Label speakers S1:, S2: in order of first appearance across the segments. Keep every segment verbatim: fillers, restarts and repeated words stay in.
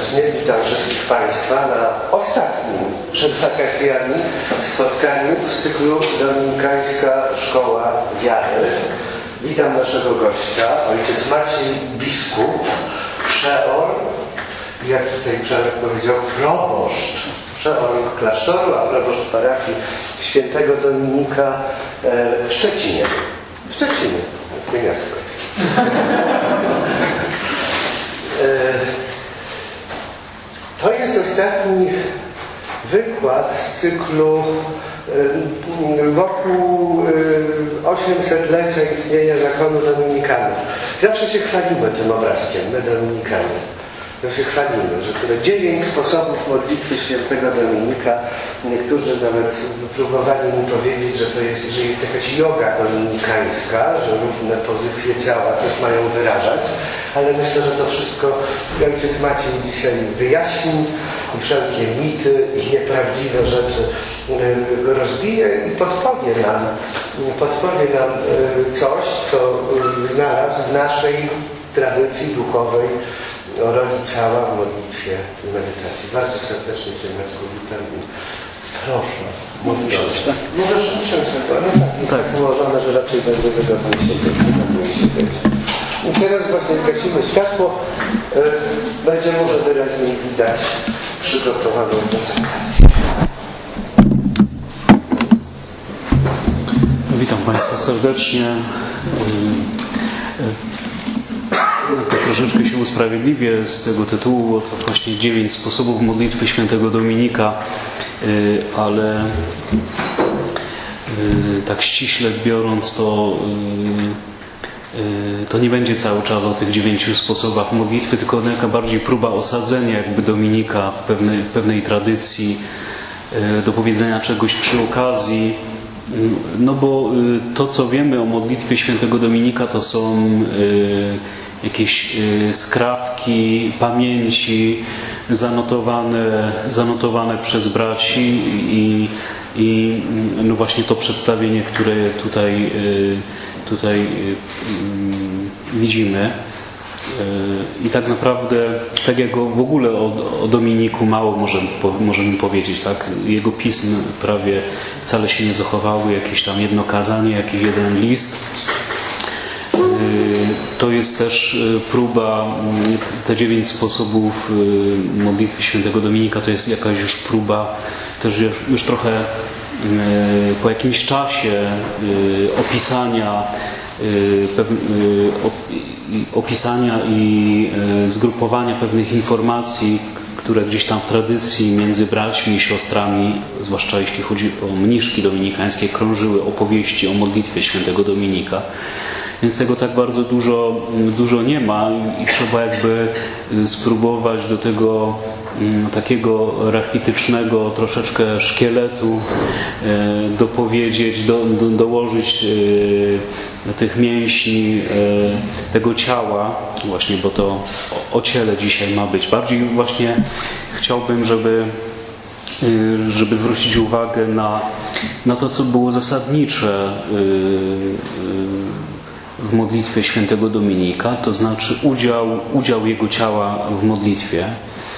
S1: serdecznie. Witam wszystkich Państwa na ostatnim przed wakacjami spotkaniu z cyklu Dominikańska Szkoła Wiary. Witam naszego gościa, ojciec Maciej Biskup, przeor, jak tutaj Przemek powiedział, proboszcz. Przeor klasztoru, a proboszcz parafii świętego Dominika w Szczecinie. W Szczecinie, to miasto jest. To jest ostatni wykład z cyklu wokół osiemsetlecia istnienia zakonu Dominikanów. Zawsze się chwalimy tym obrazkiem, my Dominikanie. To się chwalimy, że które dziewięć sposobów modlitwy świętego Dominika. Niektórzy nawet próbowali mi powiedzieć, że to jest, że jest jakaś joga dominikańska, że różne pozycje ciała coś mają wyrażać, ale myślę, że to wszystko ojciec Maciej dzisiaj wyjaśni i wszelkie mity i nieprawdziwe rzeczy rozbije i podpowie nam, podpowie nam coś, co znalazł w naszej tradycji duchowej o roli ciała w modlitwie i medytacji. Bardzo serdecznie Cię, Maćku, witam i proszę. Mówisz, tak? Możesz usiąść na to. No tak, jest tak ułożone, że raczej będzie wygodnie siedzieć. Wygodnie siedzieć. I teraz właśnie zgasimy światło. Yy, będzie może wyraźniej widać przygotowaną prezentację.
S2: Witam Państwa serdecznie. To troszeczkę się usprawiedliwię z tego tytułu, bo to właśnie dziewięć sposobów modlitwy świętego Dominika, ale tak ściśle biorąc to, to nie będzie cały czas o tych dziewięciu sposobach modlitwy, tylko jaka bardziej próba osadzenia jakby Dominika w pewnej, w pewnej tradycji, do powiedzenia czegoś przy okazji. No bo to, co wiemy o modlitwie świętego Dominika, to są jakieś skrawki pamięci zanotowane, zanotowane przez braci i, i no właśnie to przedstawienie, które tutaj, tutaj widzimy. I tak naprawdę, tak jak w ogóle o, o Dominiku mało możemy, możemy powiedzieć, tak? Jego pism prawie wcale się nie zachowały, jakieś tam jedno kazanie, jakiś jeden list. To jest też próba, te dziewięć sposobów modlitwy świętego Dominika to jest jakaś już próba, też już, już trochę po jakimś czasie opisania opisania i zgrupowania pewnych informacji, które gdzieś tam w tradycji między braćmi i siostrami, zwłaszcza jeśli chodzi o mniszki dominikańskie, krążyły opowieści o modlitwie świętego Dominika. Więc tego tak bardzo dużo, dużo nie ma i trzeba jakby spróbować do tego takiego rachitycznego troszeczkę szkieletu dopowiedzieć, do, do, dołożyć tych mięśni, tego ciała, właśnie, bo to o ciele dzisiaj ma być. Bardziej właśnie chciałbym, żeby żeby zwrócić uwagę na, na to, co było zasadnicze w modlitwie świętego Dominika, to znaczy udział, udział jego ciała w modlitwie,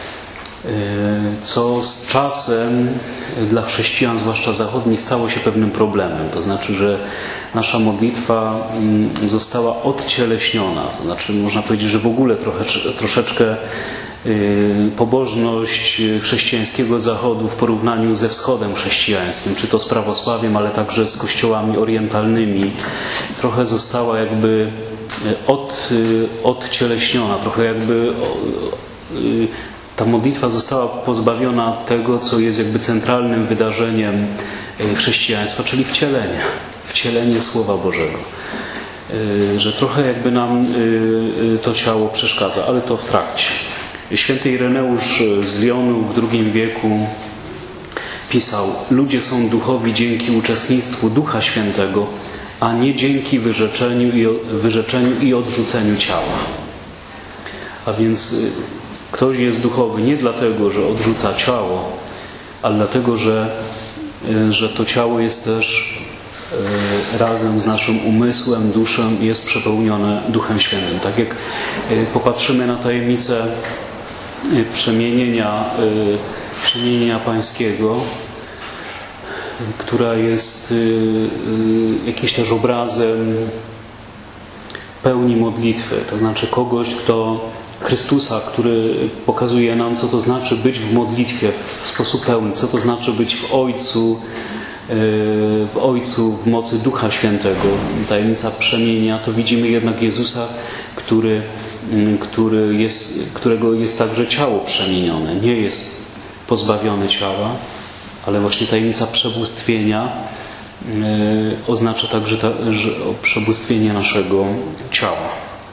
S2: co z czasem dla chrześcijan, zwłaszcza zachodnich, stało się pewnym problemem. To znaczy, że nasza modlitwa została odcieleśniona. To znaczy, można powiedzieć, że w ogóle trochę, troszeczkę pobożność chrześcijańskiego Zachodu w porównaniu ze wschodem chrześcijańskim, czy to z prawosławiem, ale także z kościołami orientalnymi, trochę została jakby od, odcieleśniona, trochę jakby ta modlitwa została pozbawiona tego, co jest jakby centralnym wydarzeniem chrześcijaństwa, czyli wcielenia, wcielenie Słowa Bożego. Że trochę jakby nam to ciało przeszkadza, ale to w trakcie. Święty Ireneusz z Lyonu w drugim wieku pisał: ludzie są duchowi dzięki uczestnictwu Ducha Świętego, a nie dzięki wyrzeczeniu i, wyrzeczeniu i odrzuceniu ciała. A więc ktoś jest duchowy nie dlatego, że odrzuca ciało, ale dlatego, że, że to ciało jest też razem z naszym umysłem, duszą jest przepełnione Duchem Świętym. Tak jak popatrzymy na tajemnicę przemienienia, przemienienia pańskiego, która jest jakimś też obrazem pełni modlitwy, to znaczy kogoś, kto Chrystusa, który pokazuje nam, co to znaczy być w modlitwie w sposób pełny, co to znaczy być w Ojcu, w Ojcu w mocy Ducha Świętego. Tajemnica przemienia, to widzimy jednak Jezusa, który, który jest, którego jest także ciało przemienione. Nie jest pozbawiony ciała, ale właśnie tajemnica przebóstwienia oznacza także ta, że przebóstwienie naszego ciała.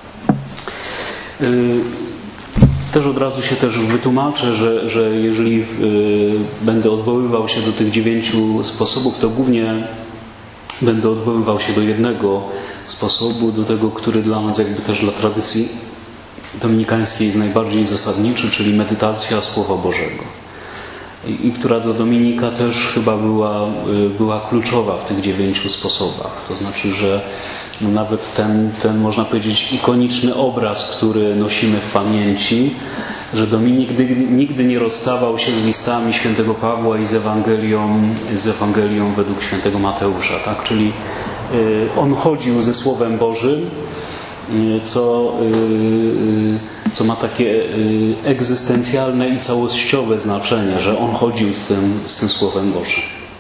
S2: Też od razu się też wytłumaczę, że, że jeżeli będę odwoływał się do tych dziewięciu sposobów, to głównie będę odwoływał się do jednego sposobu, do tego, który dla nas jakby też dla tradycji dominikańskiej jest najbardziej zasadniczy, czyli medytacja Słowa Bożego. I, i która dla Dominika też chyba była, była kluczowa w tych dziewięciu sposobach. To znaczy, że no nawet ten, ten, można powiedzieć, ikoniczny obraz, który nosimy w pamięci, że Dominik nigdy, nigdy nie rozstawał się z listami świętego Pawła i z Ewangelią, z Ewangelią według świętego Mateusza. Tak? Czyli y, on chodził ze Słowem Bożym, y, co, y, co ma takie y, egzystencjalne i całościowe znaczenie, że on chodził z tym, z tym Słowem Bożym.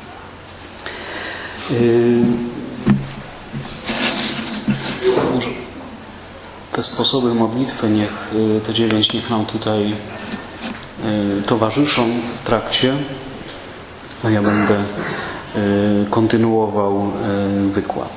S2: Y, Te sposoby modlitwy, niech te dziewięć niech nam tutaj towarzyszą w trakcie, a ja będę kontynuował wykład.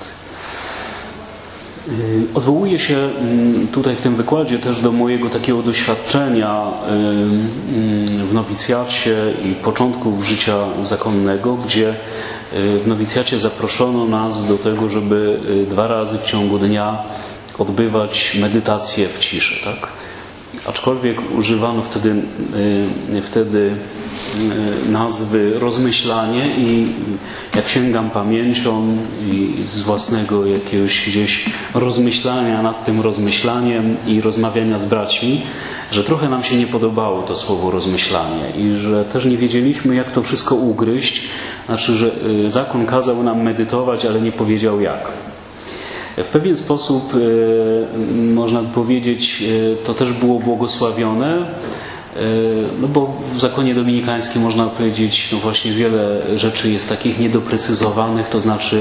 S2: Odwołuję się tutaj w tym wykładzie też do mojego takiego doświadczenia w nowicjacie i początków życia zakonnego, gdzie w nowicjacie zaproszono nas do tego, żeby dwa razy w ciągu dnia odbywać medytację w ciszy, tak? Aczkolwiek używano wtedy, wtedy nazwy rozmyślanie i jak sięgam pamięcią i z własnego jakiegoś gdzieś rozmyślania nad tym rozmyślaniem i rozmawiania z braćmi, że trochę nam się nie podobało to słowo rozmyślanie i że też nie wiedzieliśmy, jak to wszystko ugryźć. Znaczy, że zakon kazał nam medytować, ale nie powiedział jak. W pewien sposób, można by powiedzieć, to też było błogosławione, no bo w zakonie dominikańskim można powiedzieć, no właśnie wiele rzeczy jest takich niedoprecyzowanych, to znaczy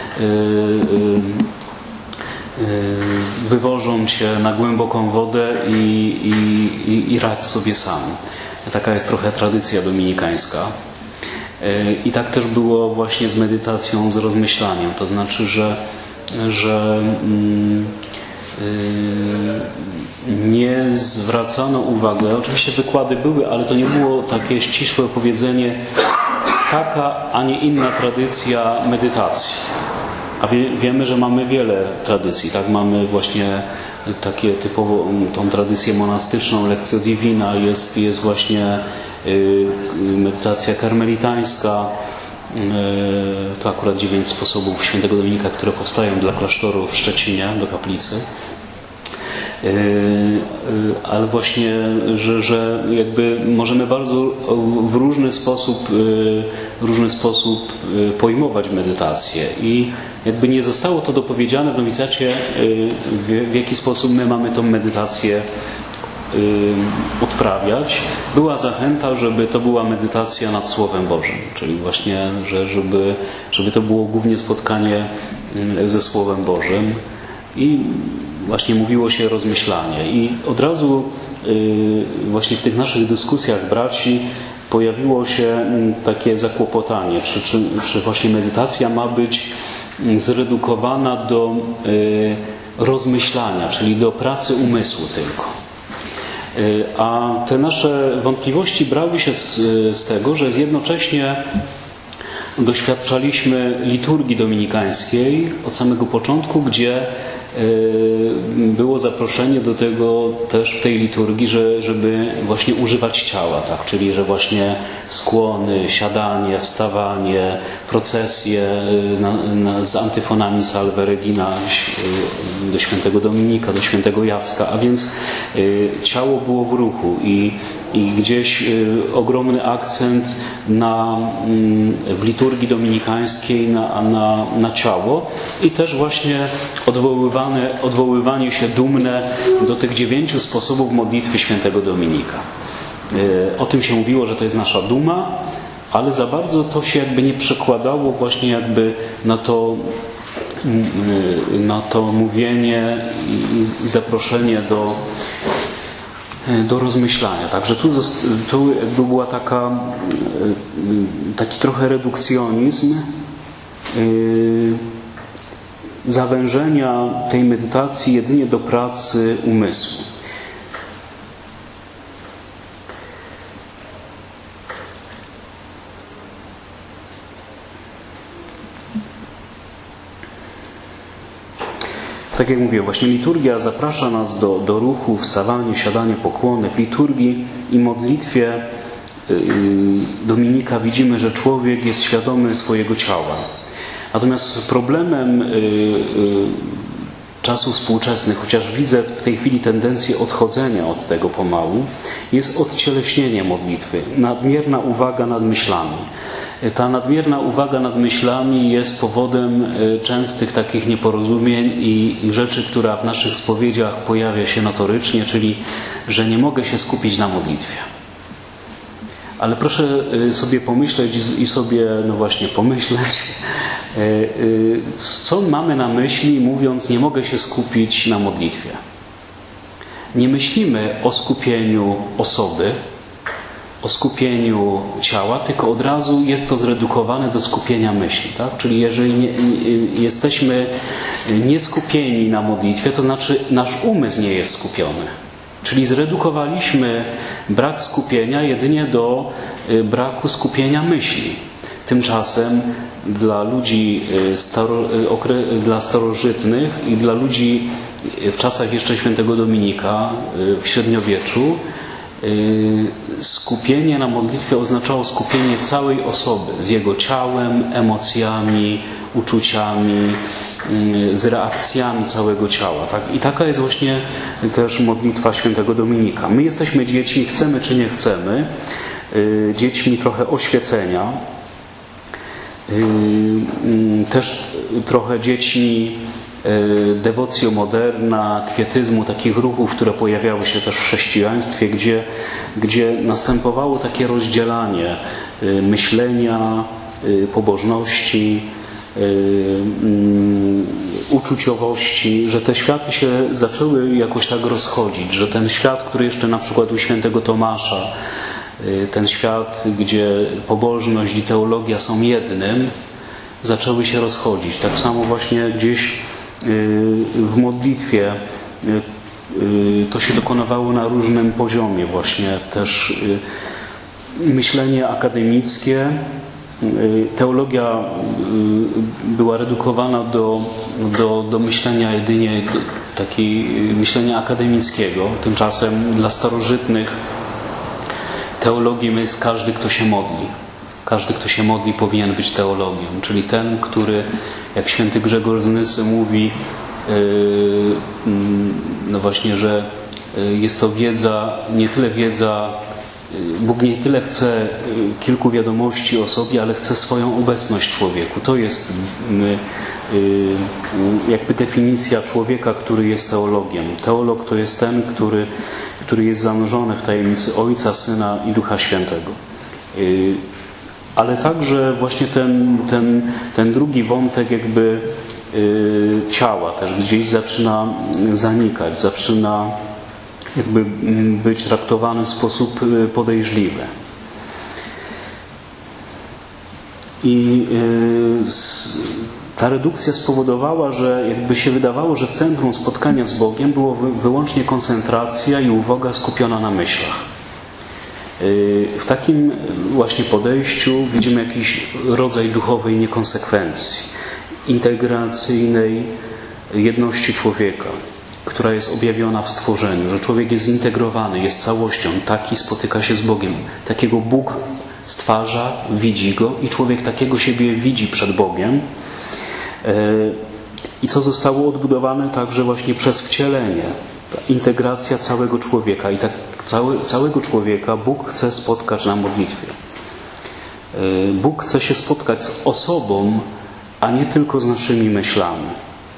S2: wywożą cię na głęboką wodę i, i, i, i radź sobie sam. Taka jest trochę tradycja dominikańska. I tak też było właśnie z medytacją, z rozmyślaniem, to znaczy, że że nie zwracano uwagi. Oczywiście wykłady były, ale to nie było takie ścisłe powiedzenie taka, a nie inna tradycja medytacji. A wie, wiemy, że mamy wiele tradycji. Tak, mamy właśnie takie typowo tą tradycję monastyczną, Lectio Divina, jest, jest właśnie medytacja karmelitańska. To akurat dziewięć sposobów świętego Dominika, które powstają dla klasztoru w Szczecinie, do kaplicy. Ale właśnie, że, że jakby możemy bardzo w różny sposób, w różny sposób pojmować medytację i jakby nie zostało to dopowiedziane w nowicjacie, w, w jaki sposób my mamy tą medytację odprawiać. Była zachęta, żeby to była medytacja nad Słowem Bożym, czyli właśnie, że żeby, żeby to było głównie spotkanie ze Słowem Bożym i właśnie mówiło się rozmyślanie. I od razu właśnie w tych naszych dyskusjach braci pojawiło się takie zakłopotanie, czy, czy, czy właśnie medytacja ma być zredukowana do rozmyślania, czyli do pracy umysłu tylko. A te nasze wątpliwości brały się z, z tego, że jednocześnie doświadczaliśmy liturgii dominikańskiej od samego początku, gdzie było zaproszenie do tego też w tej liturgii, że, żeby właśnie używać ciała, tak? Czyli że właśnie skłony, siadanie, wstawanie, procesje na, na, z antyfonami Salve Regina do świętego Dominika, do świętego Jacka, a więc ciało było w ruchu i, i gdzieś ogromny akcent na, w liturgii dominikańskiej na, na, na ciało i też właśnie odwoływanie odwoływanie się dumne do tych dziewięciu sposobów modlitwy świętego Dominika. O tym się mówiło, że to jest nasza duma, ale za bardzo to się jakby nie przekładało właśnie jakby na to, na to mówienie i zaproszenie do, do rozmyślania. Także tu, tu jakby była taka, taki trochę redukcjonizm, zawężenia tej medytacji jedynie do pracy umysłu. Tak jak mówię, właśnie liturgia zaprasza nas do, do ruchu, wstawania, siadania, pokłony. W liturgii i modlitwie Dominika widzimy, że człowiek jest świadomy swojego ciała. Natomiast problemem y, y, czasów współczesnych, chociaż widzę w tej chwili tendencję odchodzenia od tego pomału, jest odcieleśnienie modlitwy, nadmierna uwaga nad myślami. Ta nadmierna uwaga nad myślami jest powodem y, częstych takich nieporozumień i, i rzeczy, która w naszych spowiedziach pojawia się notorycznie, czyli że nie mogę się skupić na modlitwie. Ale proszę sobie pomyśleć i sobie, no właśnie, pomyśleć, co mamy na myśli, mówiąc, nie mogę się skupić na modlitwie. Nie myślimy o skupieniu osoby, o skupieniu ciała, tylko od razu jest to zredukowane do skupienia myśli. Tak? Czyli jeżeli nie, nie, jesteśmy nieskupieni na modlitwie, to znaczy nasz umysł nie jest skupiony. Czyli zredukowaliśmy brak skupienia jedynie do braku skupienia myśli. Tymczasem dla ludzi staro, dla starożytnych i dla ludzi w czasach jeszcze świętego Dominika w średniowieczu skupienie na modlitwie oznaczało skupienie całej osoby z jego ciałem, emocjami, uczuciami, z reakcjami całego ciała. Tak? I taka jest właśnie też modlitwa świętego Dominika. My jesteśmy dziećmi, chcemy czy nie chcemy, dziećmi trochę oświecenia, też trochę dziećmi devocio moderna, kwietyzmu, takich ruchów, które pojawiały się też w chrześcijaństwie, gdzie, gdzie następowało takie rozdzielanie myślenia, pobożności, uczuciowości, że te światy się zaczęły jakoś tak rozchodzić, że ten świat, który jeszcze na przykład u świętego Tomasza, ten świat, gdzie pobożność i teologia są jednym, zaczęły się rozchodzić. Tak samo właśnie gdzieś w modlitwie to się dokonywało na różnym poziomie właśnie. Też myślenie akademickie, teologia była redukowana do, do, do myślenia jedynie do takiej myślenia akademickiego. Tymczasem dla starożytnych teologiem jest każdy, kto się modli. Każdy, kto się modli, powinien być teologiem. Czyli ten, który, jak święty Grzegorz z Nysy mówi, no właśnie, że jest to wiedza, nie tyle wiedza, Bóg nie tyle chce kilku wiadomości o sobie, ale chce swoją obecność w człowieku. To jest jakby definicja człowieka, który jest teologiem. Teolog to jest ten, który, który jest zanurzony w tajemnicy Ojca, Syna i Ducha Świętego. Ale także właśnie ten, ten, ten drugi wątek jakby ciała też gdzieś zaczyna zanikać, zaczyna jakby być traktowany w sposób podejrzliwy. I ta redukcja spowodowała, że jakby się wydawało, że w centrum spotkania z Bogiem było wyłącznie koncentracja i uwaga skupiona na myślach. W takim właśnie podejściu widzimy jakiś rodzaj duchowej niekonsekwencji, integracyjnej jedności człowieka, która jest objawiona w stworzeniu, że człowiek jest zintegrowany, jest całością, taki spotyka się z Bogiem. Takiego Bóg stwarza, widzi go i człowiek takiego siebie widzi przed Bogiem. I co zostało odbudowane także właśnie przez wcielenie, integracja całego człowieka. I tak cały, całego człowieka Bóg chce spotkać na modlitwie. Bóg chce się spotkać z osobą, a nie tylko z naszymi myślami.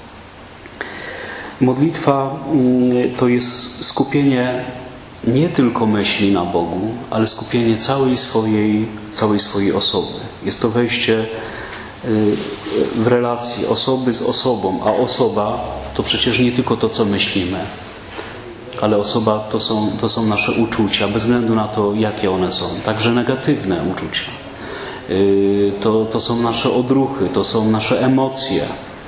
S2: Modlitwa to jest skupienie nie tylko myśli na Bogu, ale skupienie całej swojej, całej swojej osoby. Jest to wejście w relacje osoby z osobą, a osoba to przecież nie tylko to, co myślimy, ale osoba to są, to są nasze uczucia, bez względu na to, jakie one są, także negatywne uczucia. To, to są nasze odruchy, to są nasze emocje.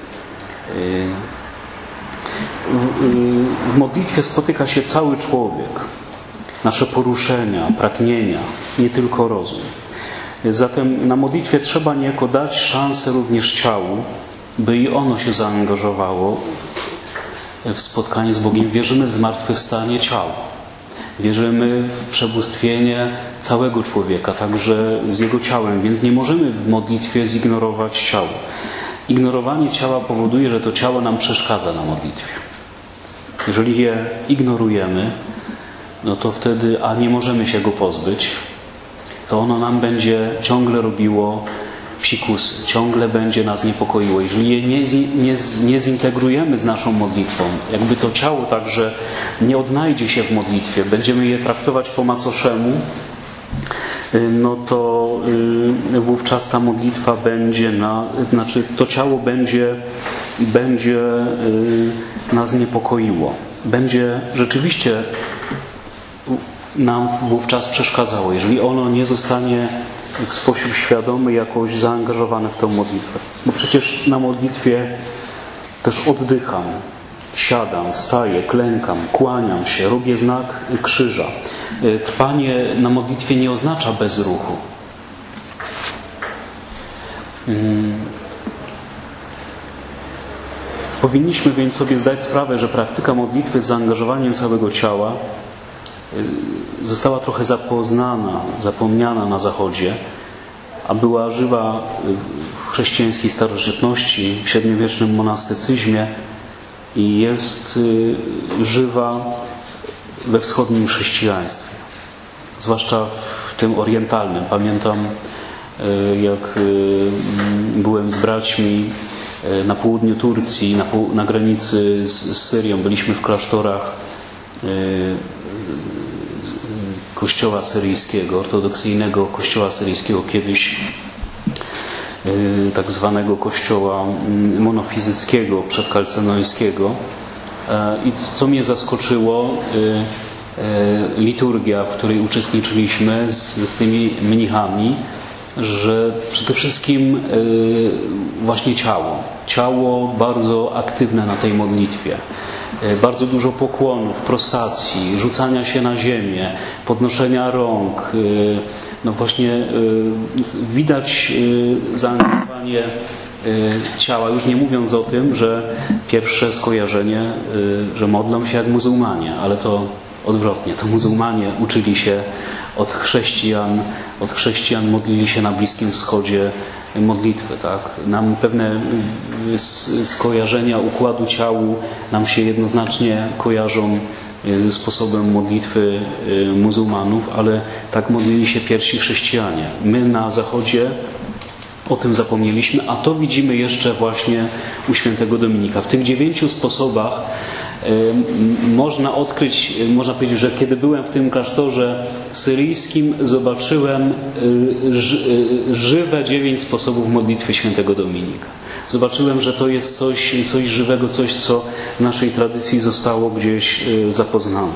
S2: W, w modlitwie spotyka się cały człowiek, nasze poruszenia, pragnienia, nie tylko rozum. Zatem na modlitwie trzeba niejako dać szansę również ciału, by i ono się zaangażowało w spotkanie z Bogiem. Wierzymy w zmartwychwstanie ciała. Wierzymy w przebóstwienie całego człowieka, także z jego ciałem, więc nie możemy w modlitwie zignorować ciała. Ignorowanie ciała powoduje, że to ciało nam przeszkadza na modlitwie. Jeżeli je ignorujemy, no to wtedy, a nie możemy się go pozbyć, to ono nam będzie ciągle robiło psikusy, ciągle będzie nas niepokoiło. Jeżeli je nie, nie, nie zintegrujemy z naszą modlitwą, jakby to ciało także nie odnajdzie się w modlitwie, będziemy je traktować po macoszemu, no to y, wówczas ta modlitwa będzie, na, znaczy to ciało będzie, będzie y, nas niepokoiło. Będzie rzeczywiście nam wówczas przeszkadzało, jeżeli ono nie zostanie w sposób świadomy jakoś zaangażowane w tę modlitwę. Bo przecież na modlitwie też oddycham, siadam, wstaję, klękam, kłaniam się, robię znak krzyża. Trwanie na modlitwie nie oznacza bezruchu. Powinniśmy więc sobie zdać sprawę, że praktyka modlitwy z zaangażowaniem całego ciała została trochę zapoznana, zapomniana na Zachodzie, a była żywa w chrześcijańskiej starożytności, w średniowiecznym monastycyzmie i jest żywa we wschodnim chrześcijaństwie, zwłaszcza w tym orientalnym. Pamiętam, jak byłem z braćmi na południu Turcji, na, pół, na granicy z, z Syrią, byliśmy w klasztorach kościoła syryjskiego, ortodoksyjnego kościoła syryjskiego, kiedyś tak zwanego kościoła monofizyckiego, przedkalcenońskiego. I co mnie zaskoczyło, liturgia, w której uczestniczyliśmy z, z tymi mnichami, że przede wszystkim właśnie ciało. Ciało bardzo aktywne na tej modlitwie. Bardzo dużo pokłonów, prostacji, rzucania się na ziemię, podnoszenia rąk. No właśnie widać zaangażowanie ciała, już nie mówiąc o tym, że pierwsze skojarzenie, że modlą się jak muzułmanie, ale to odwrotnie. To muzułmanie uczyli się od chrześcijan, od chrześcijan modlili się na Bliskim Wschodzie modlitwy, tak? Nam pewne skojarzenia układu ciału nam się jednoznacznie kojarzą ze sposobem modlitwy muzułmanów, ale tak modlili się pierwsi chrześcijanie. My na Zachodzie o tym zapomnieliśmy, a to widzimy jeszcze właśnie u świętego Dominika. W tych dziewięciu sposobach można odkryć, można powiedzieć, że kiedy byłem w tym klasztorze syryjskim, zobaczyłem żywe dziewięć sposobów modlitwy świętego Dominika. Zobaczyłem, że to jest coś, coś żywego, coś, co w naszej tradycji zostało gdzieś zapoznane.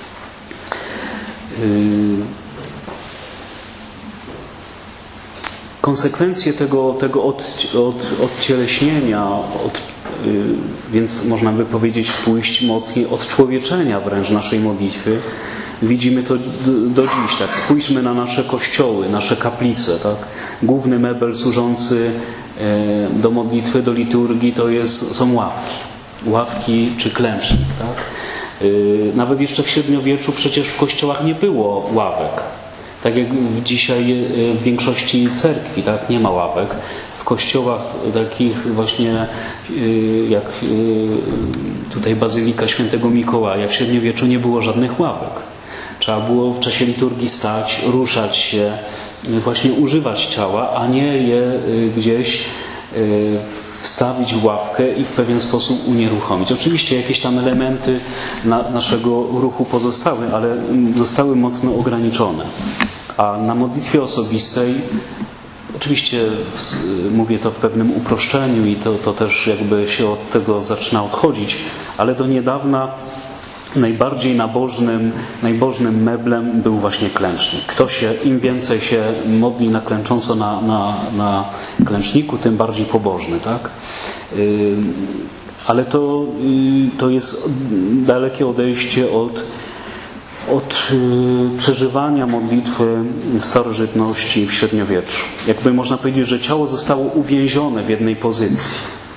S2: Konsekwencje tego, tego od, od, odcieleśnienia, od, więc można by powiedzieć pójść mocniej odczłowieczenia wręcz naszej modlitwy, Widzimy to do, do dziś, tak? Spójrzmy na nasze kościoły, nasze kaplice, tak? Główny mebel służący do modlitwy, do liturgii to jest, są ławki. Ławki czy klęcznik, tak? Nawet jeszcze w średniowieczu przecież w kościołach nie było ławek. Tak jak dzisiaj w większości cerkwi, tak? Nie ma ławek. W kościołach takich właśnie jak tutaj Bazylika Świętego Mikołaja w średniowieczu nie było żadnych ławek. Trzeba było w czasie liturgii stać, ruszać się, właśnie używać ciała, a nie je gdzieś wstawić w ławkę i w pewien sposób unieruchomić. Oczywiście jakieś tam elementy na, naszego ruchu pozostały, ale zostały mocno ograniczone. A na modlitwie osobistej, oczywiście mówię to w pewnym uproszczeniu i to, to też jakby się od tego zaczyna odchodzić, ale do niedawna najbardziej nabożnym, nabożnym meblem był właśnie klęcznik. Kto się, im więcej się modli na klęcząco na, na, na klęczniku, tym bardziej pobożny, tak? Yy, ale to, yy, to jest dalekie odejście od, od yy, przeżywania modlitwy w starożytności w średniowieczu. Jakby można powiedzieć, że ciało zostało uwięzione w jednej pozycji.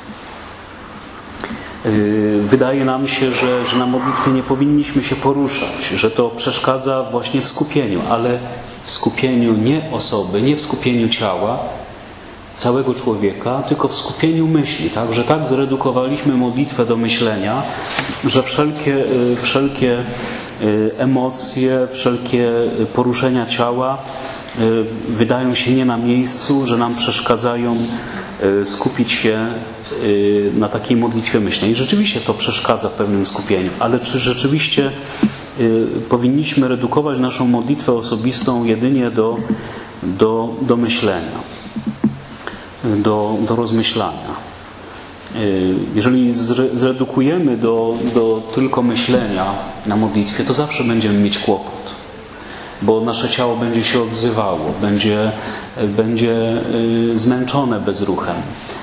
S2: Wydaje nam się, że, że na modlitwie nie powinniśmy się poruszać, że to przeszkadza właśnie w skupieniu, ale w skupieniu nie osoby, nie w skupieniu ciała, całego człowieka, tylko w skupieniu myśli, tak? Że tak zredukowaliśmy modlitwę do myślenia, że wszelkie, wszelkie emocje, wszelkie poruszenia ciała wydają się nie na miejscu, że nam przeszkadzają skupić się na takiej modlitwie myślnej. I rzeczywiście to przeszkadza w pewnym skupieniu, ale czy rzeczywiście powinniśmy redukować naszą modlitwę osobistą jedynie do, do, do myślenia, do, do rozmyślania? Jeżeli zredukujemy do, do tylko myślenia na modlitwie, to zawsze będziemy mieć kłopot, bo nasze ciało będzie się odzywało, będzie, będzie zmęczone bezruchem.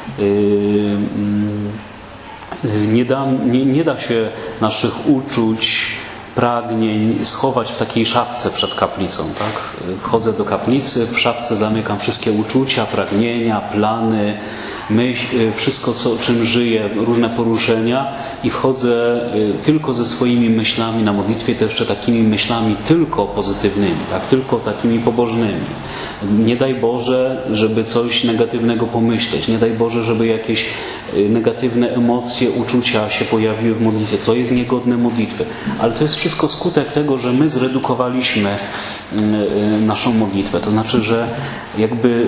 S2: Nie da, nie, nie da się naszych uczuć, pragnień schować w takiej szafce przed kaplicą, tak? Wchodzę do kaplicy, w szafce zamykam wszystkie uczucia, pragnienia, plany, myśl, wszystko, co, czym żyję, różne poruszenia i wchodzę tylko ze swoimi myślami na modlitwie, to jeszcze takimi myślami tylko pozytywnymi, tak? Tylko takimi pobożnymi. Nie daj Boże, żeby coś negatywnego pomyśleć. Nie daj Boże, żeby jakieś negatywne emocje, uczucia się pojawiły w modlitwie. To jest niegodne modlitwy. Ale to jest wszystko skutek tego, że my zredukowaliśmy naszą modlitwę. To znaczy, że jakby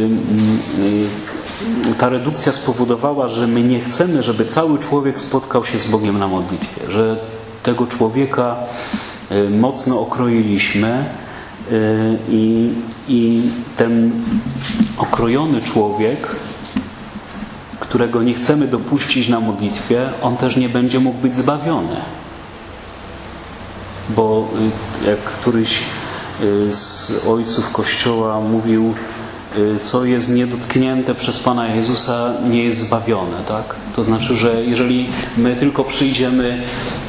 S2: ta redukcja spowodowała, że my nie chcemy, żeby cały człowiek spotkał się z Bogiem na modlitwie. Że tego człowieka mocno okroiliśmy i, i ten okrojony człowiek, którego nie chcemy dopuścić na modlitwie, on też nie będzie mógł być zbawiony. Bo jak któryś z ojców Kościoła mówił, co jest niedotknięte przez Pana Jezusa, nie jest zbawione, tak? To znaczy, że jeżeli my tylko przyjdziemy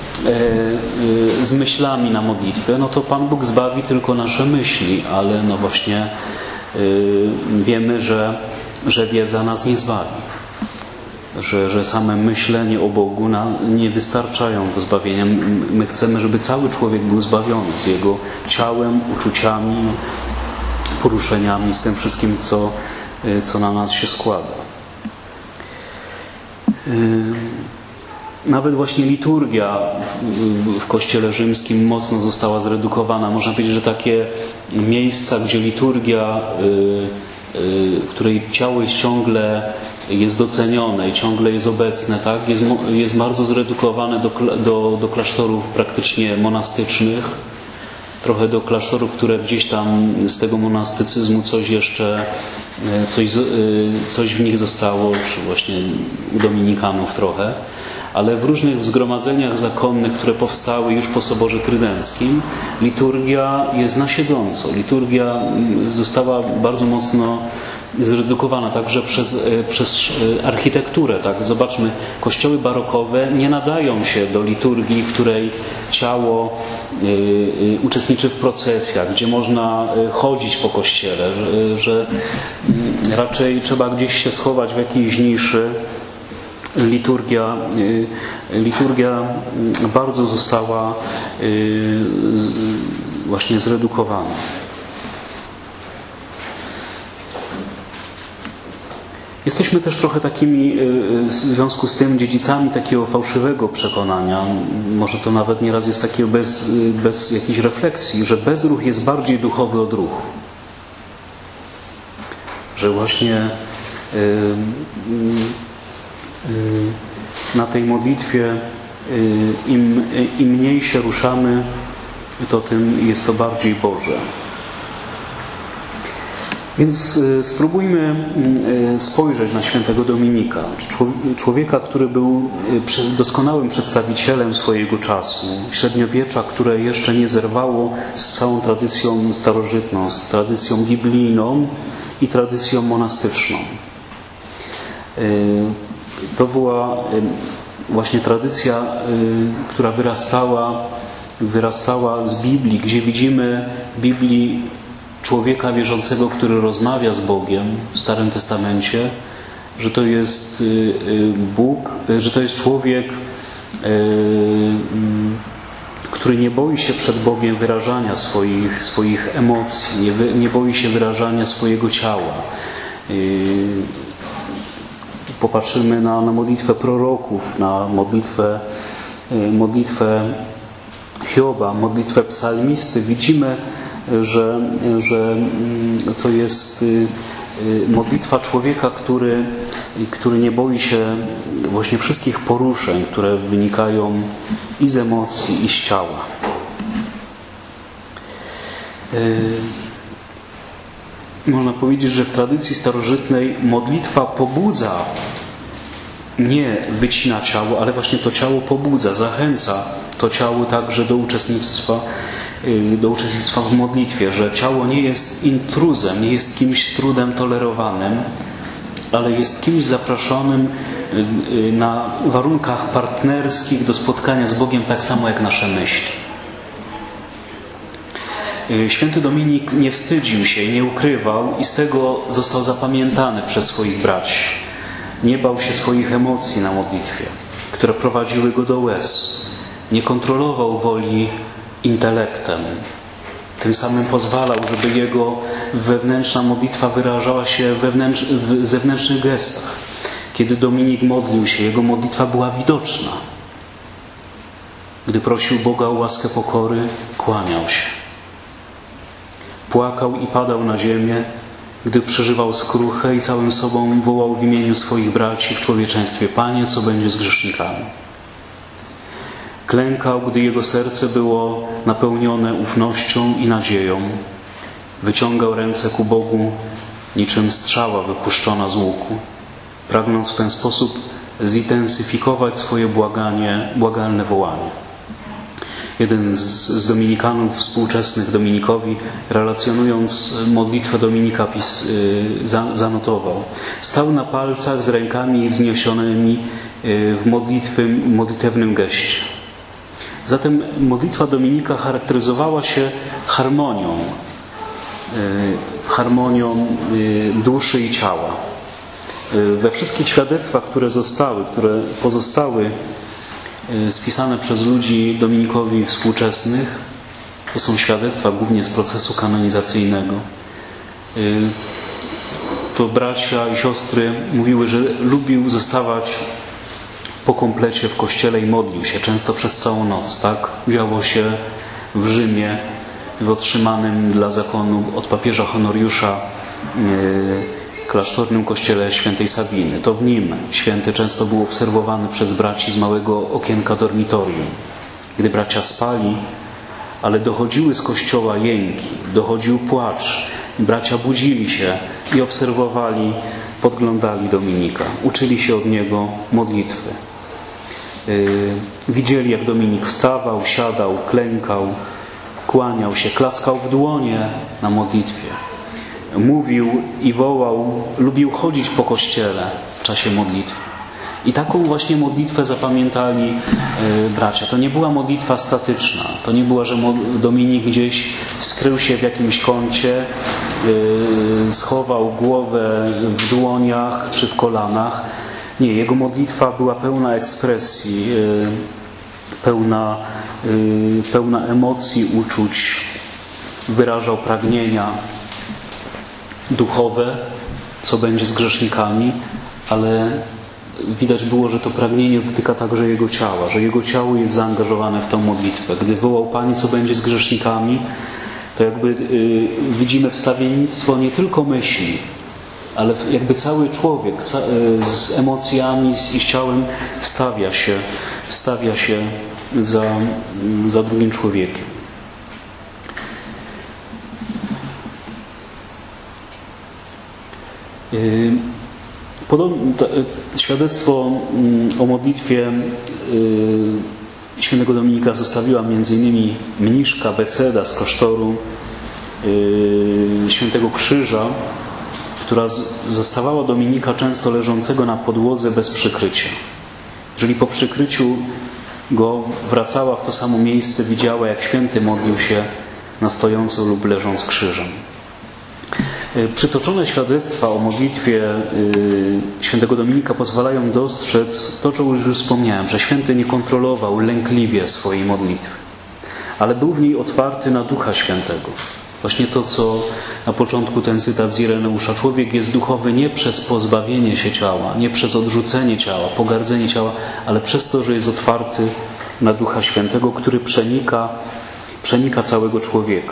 S2: z myślami na modlitwę, no to Pan Bóg zbawi tylko nasze myśli, ale no właśnie wiemy, że, że wiedza nas nie zbawi. Że, że same myślenie o Bogu na, nie wystarczają do zbawienia. My chcemy, żeby cały człowiek był zbawiony z jego ciałem, uczuciami, poruszeniami, z tym wszystkim, co, co na nas się składa. Nawet właśnie liturgia w Kościele Rzymskim mocno została zredukowana. Można powiedzieć, że takie miejsca, gdzie liturgia, w której ciało jest ciągle jest docenione i ciągle jest obecne, tak? jest, jest bardzo zredukowane do, do, do klasztorów praktycznie monastycznych, trochę do klasztorów, które gdzieś tam z tego monastycyzmu coś jeszcze, coś, coś w nich zostało, czy właśnie u dominikanów trochę. Ale w różnych zgromadzeniach zakonnych, które powstały już po Soborze Trydenckim, liturgia jest na siedząco. Liturgia została bardzo mocno zredukowana także przez, przez architekturę. Tak? Zobaczmy, kościoły barokowe nie nadają się do liturgii, w której ciało y, y, uczestniczy w procesjach, gdzie można chodzić po kościele, że, że y, raczej trzeba gdzieś się schować w jakiejś niszy. Liturgia, y, liturgia bardzo została y, z, właśnie zredukowana. Jesteśmy też trochę takimi, w związku z tym, dziedzicami takiego fałszywego przekonania, może to nawet nieraz jest takie bez, bez jakiejś refleksji, że bezruch jest bardziej duchowy od ruchu. Że właśnie yy, yy, na tej modlitwie yy, im, im mniej się ruszamy, to tym jest to bardziej Boże. Więc spróbujmy spojrzeć na świętego Dominika, człowieka, który był doskonałym przedstawicielem swojego czasu, średniowiecza, które jeszcze nie zerwało z całą tradycją starożytną, z tradycją biblijną i tradycją monastyczną. To była właśnie tradycja, która wyrastała, wyrastała z Biblii, gdzie widzimy w Biblii człowieka wierzącego, który rozmawia z Bogiem w Starym Testamencie, że to jest Bóg, że to jest człowiek, który nie boi się przed Bogiem wyrażania swoich, swoich emocji, nie, wy, nie boi się wyrażania swojego ciała. Popatrzymy na, na modlitwę proroków, na modlitwę, modlitwę Hioba, modlitwę psalmisty. Widzimy, Że, że to jest modlitwa człowieka, który, który nie boi się właśnie wszystkich poruszeń, które wynikają i z emocji, i z ciała. Można powiedzieć, że w tradycji starożytnej modlitwa pobudza, nie wycina ciało, ale właśnie to ciało pobudza, zachęca to ciało także do uczestnictwa do uczestnictwa w modlitwie, że ciało nie jest intruzem, nie jest kimś z trudem tolerowanym, ale jest kimś zaproszonym na warunkach partnerskich do spotkania z Bogiem tak samo jak nasze myśli. Święty Dominik nie wstydził się, nie ukrywał i z tego został zapamiętany przez swoich braci. Nie bał się swoich emocji na modlitwie, które prowadziły go do łez. Nie kontrolował woli intelektem. Tym samym pozwalał, żeby jego wewnętrzna modlitwa wyrażała się wewnętrz, w zewnętrznych gestach. Kiedy Dominik modlił się, jego modlitwa była widoczna. Gdy prosił Boga o łaskę pokory, kłaniał się. Płakał i padał na ziemię, gdy przeżywał skruchę i całym sobą wołał w imieniu swoich braci w człowieczeństwie: Panie, co będzie z grzesznikami? Klękał, gdy jego serce było napełnione ufnością i nadzieją. Wyciągał ręce ku Bogu, niczym strzała wypuszczona z łuku, pragnąc w ten sposób zintensyfikować swoje błaganie, błagalne wołanie. Jeden z, z dominikanów współczesnych Dominikowi, relacjonując modlitwę Dominika, pis, y, za, zanotował: stał na palcach z rękami wzniesionymi y, w modlitwy, modlitewnym geście. Zatem modlitwa Dominika charakteryzowała się harmonią, harmonią duszy i ciała. We wszystkich świadectwach, które zostały, które pozostały spisane przez ludzi Dominikowi współczesnych, to są świadectwa głównie z procesu kanonizacyjnego. To bracia i siostry mówiły, że lubił zostawać po komplecie w kościele i modlił się, często przez całą noc. Tak działo się w Rzymie, w otrzymanym dla zakonu od papieża Honoriusza klasztornym kościele świętej Sabiny. To w nim święty często był obserwowany przez braci z małego okienka dormitorium. Gdy bracia spali, ale dochodziły z kościoła jęki, dochodził płacz, bracia budzili się i obserwowali, podglądali Dominika, uczyli się od niego modlitwy. Widzieli, jak Dominik wstawał, siadał, klękał, kłaniał się, klaskał w dłonie na modlitwie. mówił i wołał, lubił chodzić po kościele w czasie modlitwy. I taką właśnie modlitwę zapamiętali bracia. To nie była modlitwa statyczna. To nie była, że Dominik gdzieś skrył się w jakimś kącie, schował głowę w dłoniach czy w kolanach. Nie, jego modlitwa była pełna ekspresji, pełna, pełna emocji, uczuć. Wyrażał pragnienia duchowe, co będzie z grzesznikami, ale widać było, że to pragnienie dotyka także jego ciała, że jego ciało jest zaangażowane w tą modlitwę. Gdy wołał Panie, co będzie z grzesznikami, to jakby yy, widzimy wstawiennictwo nie tylko myśli, ale jakby cały człowiek ca, yy, z emocjami z, i z ciałem wstawia się, wstawia się za, yy, za drugim człowiekiem. Yy, Podobne świadectwo o modlitwie świętego Dominika zostawiła między innymi mniszka Beceda z klasztoru Świętego Krzyża, która zastawała Dominika często leżącego na podłodze bez przykrycia. Jeżeli po przykryciu go wracała w to samo miejsce, widziała, jak święty modlił się na stojąco lub leżąc krzyżem. Przytoczone świadectwa o modlitwie świętego Dominika pozwalają dostrzec to, co już wspomniałem, że święty nie kontrolował lękliwie swojej modlitwy, ale był w niej otwarty na Ducha Świętego. Właśnie to, co na początku ten cytat z Ireneusza. Człowiek jest duchowy nie przez pozbawienie się ciała, nie przez odrzucenie ciała, pogardzenie ciała, ale przez to, że jest otwarty na Ducha Świętego, który przenika, przenika całego człowieka.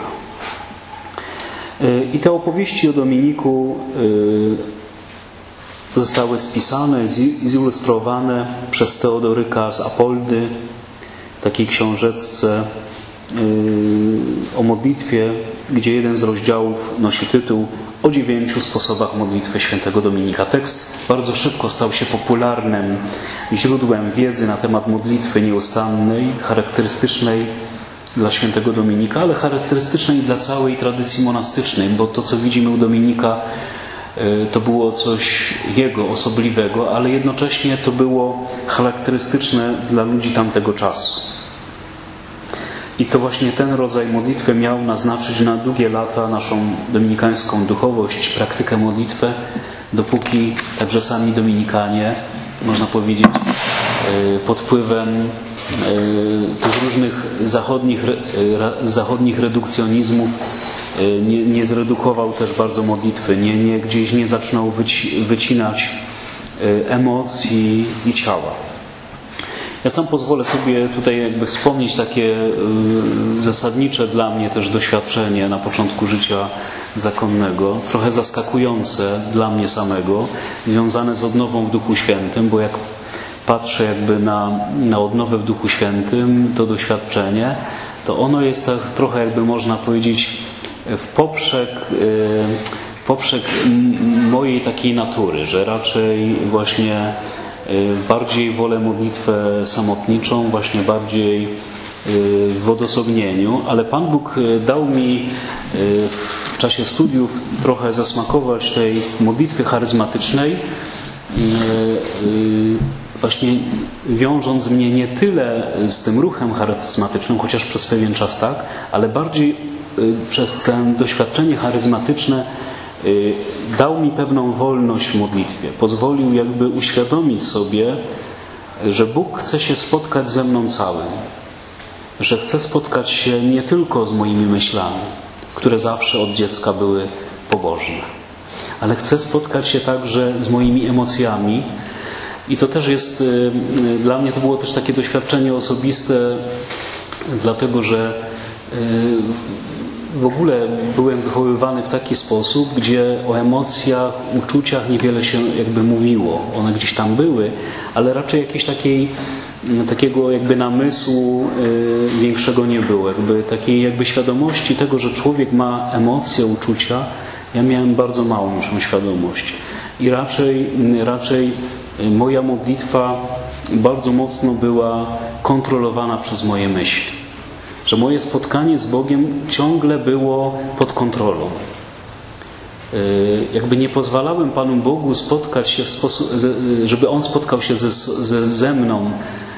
S2: I te opowieści o Dominiku zostały spisane, zilustrowane przez Teodoryka z Apoldy, w takiej książeczce o modlitwie, gdzie jeden z rozdziałów nosi tytuł o dziewięciu sposobach modlitwy świętego Dominika. Tekst bardzo szybko stał się popularnym źródłem wiedzy na temat modlitwy nieustannej, charakterystycznej dla świętego Dominika, ale charakterystycznej dla całej tradycji monastycznej, bo to, co widzimy u Dominika, to było coś jego osobliwego, ale jednocześnie to było charakterystyczne dla ludzi tamtego czasu. I to właśnie ten rodzaj modlitwy miał naznaczyć na długie lata naszą dominikańską duchowość, praktykę modlitwy, dopóki także sami Dominikanie, można powiedzieć, pod wpływem tych różnych zachodnich, zachodnich redukcjonizmów nie, nie zredukował też bardzo modlitwy, nie, nie, gdzieś nie zaczynał wyci, wycinać emocji i ciała. Ja sam pozwolę sobie tutaj jakby wspomnieć takie zasadnicze dla mnie też doświadczenie na początku życia zakonnego, trochę zaskakujące dla mnie samego, związane z odnową w Duchu Świętym, bo jak patrzę jakby na, na odnowę w Duchu Świętym, to doświadczenie, to ono jest tak trochę jakby można powiedzieć w poprzek, w poprzek mojej takiej natury, że raczej właśnie bardziej wolę modlitwę samotniczą, właśnie bardziej w odosobnieniu, ale Pan Bóg dał mi w czasie studiów trochę zasmakować tej modlitwy charyzmatycznej, właśnie wiążąc mnie nie tyle z tym ruchem charyzmatycznym, chociaż przez pewien czas tak, ale bardziej przez to doświadczenie charyzmatyczne dał mi pewną wolność w modlitwie. Pozwolił jakby uświadomić sobie, że Bóg chce się spotkać ze mną całym. Że chce spotkać się nie tylko z moimi myślami, które zawsze od dziecka były pobożne, ale chce spotkać się także z moimi emocjami. I to też jest, dla mnie to było też takie doświadczenie osobiste, dlatego że w ogóle byłem wychowywany w taki sposób, gdzie o emocjach, uczuciach niewiele się jakby mówiło. One gdzieś tam były, ale raczej jakiejś takiej, takiego jakby namysłu większego nie było. Jakby takiej jakby świadomości tego, że człowiek ma emocje, uczucia. Ja miałem bardzo małą już świadomość. I raczej, raczej moja modlitwa bardzo mocno była kontrolowana przez moje myśli. Że moje spotkanie z Bogiem ciągle było pod kontrolą. jakby nie pozwalałem Panu Bogu spotkać się w sposób, żeby On spotkał się ze, ze, ze mną,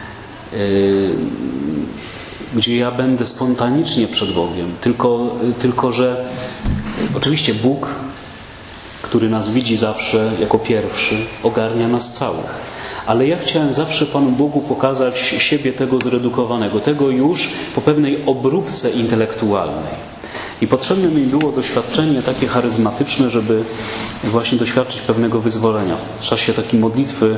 S2: gdzie ja będę spontanicznie przed Bogiem, tylko, tylko że oczywiście Bóg, który nas widzi zawsze jako pierwszy, ogarnia nas całych. Ale ja chciałem zawsze Panu Bogu pokazać siebie tego zredukowanego, tego już po pewnej obróbce intelektualnej. I potrzebne mi było doświadczenie takie charyzmatyczne, żeby właśnie doświadczyć pewnego wyzwolenia. W czasie takiej modlitwy,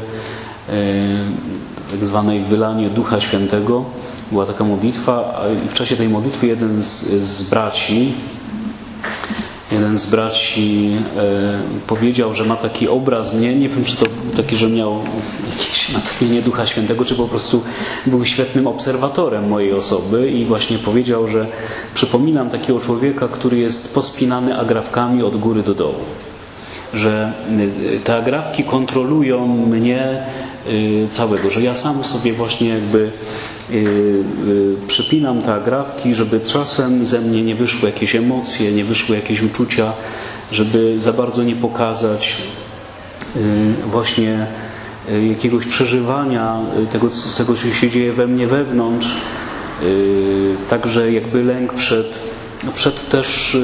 S2: tak zwanej wylanie Ducha Świętego, była taka modlitwa i w czasie tej modlitwy jeden z, z braci, jeden z braci e, powiedział, że ma taki obraz mnie, nie wiem czy to taki, że miał jakieś natchnienie Ducha Świętego, czy po prostu był świetnym obserwatorem mojej osoby i właśnie powiedział, że przypominam takiego człowieka, który jest pospinany agrafkami od góry do dołu. Że te agrafki kontrolują mnie całego, że ja sam sobie właśnie jakby przypinam te agrafki, żeby czasem ze mnie nie wyszły jakieś emocje, nie wyszły jakieś uczucia, żeby za bardzo nie pokazać właśnie jakiegoś przeżywania tego, tego co się dzieje we mnie wewnątrz. Także jakby lęk przed, przed też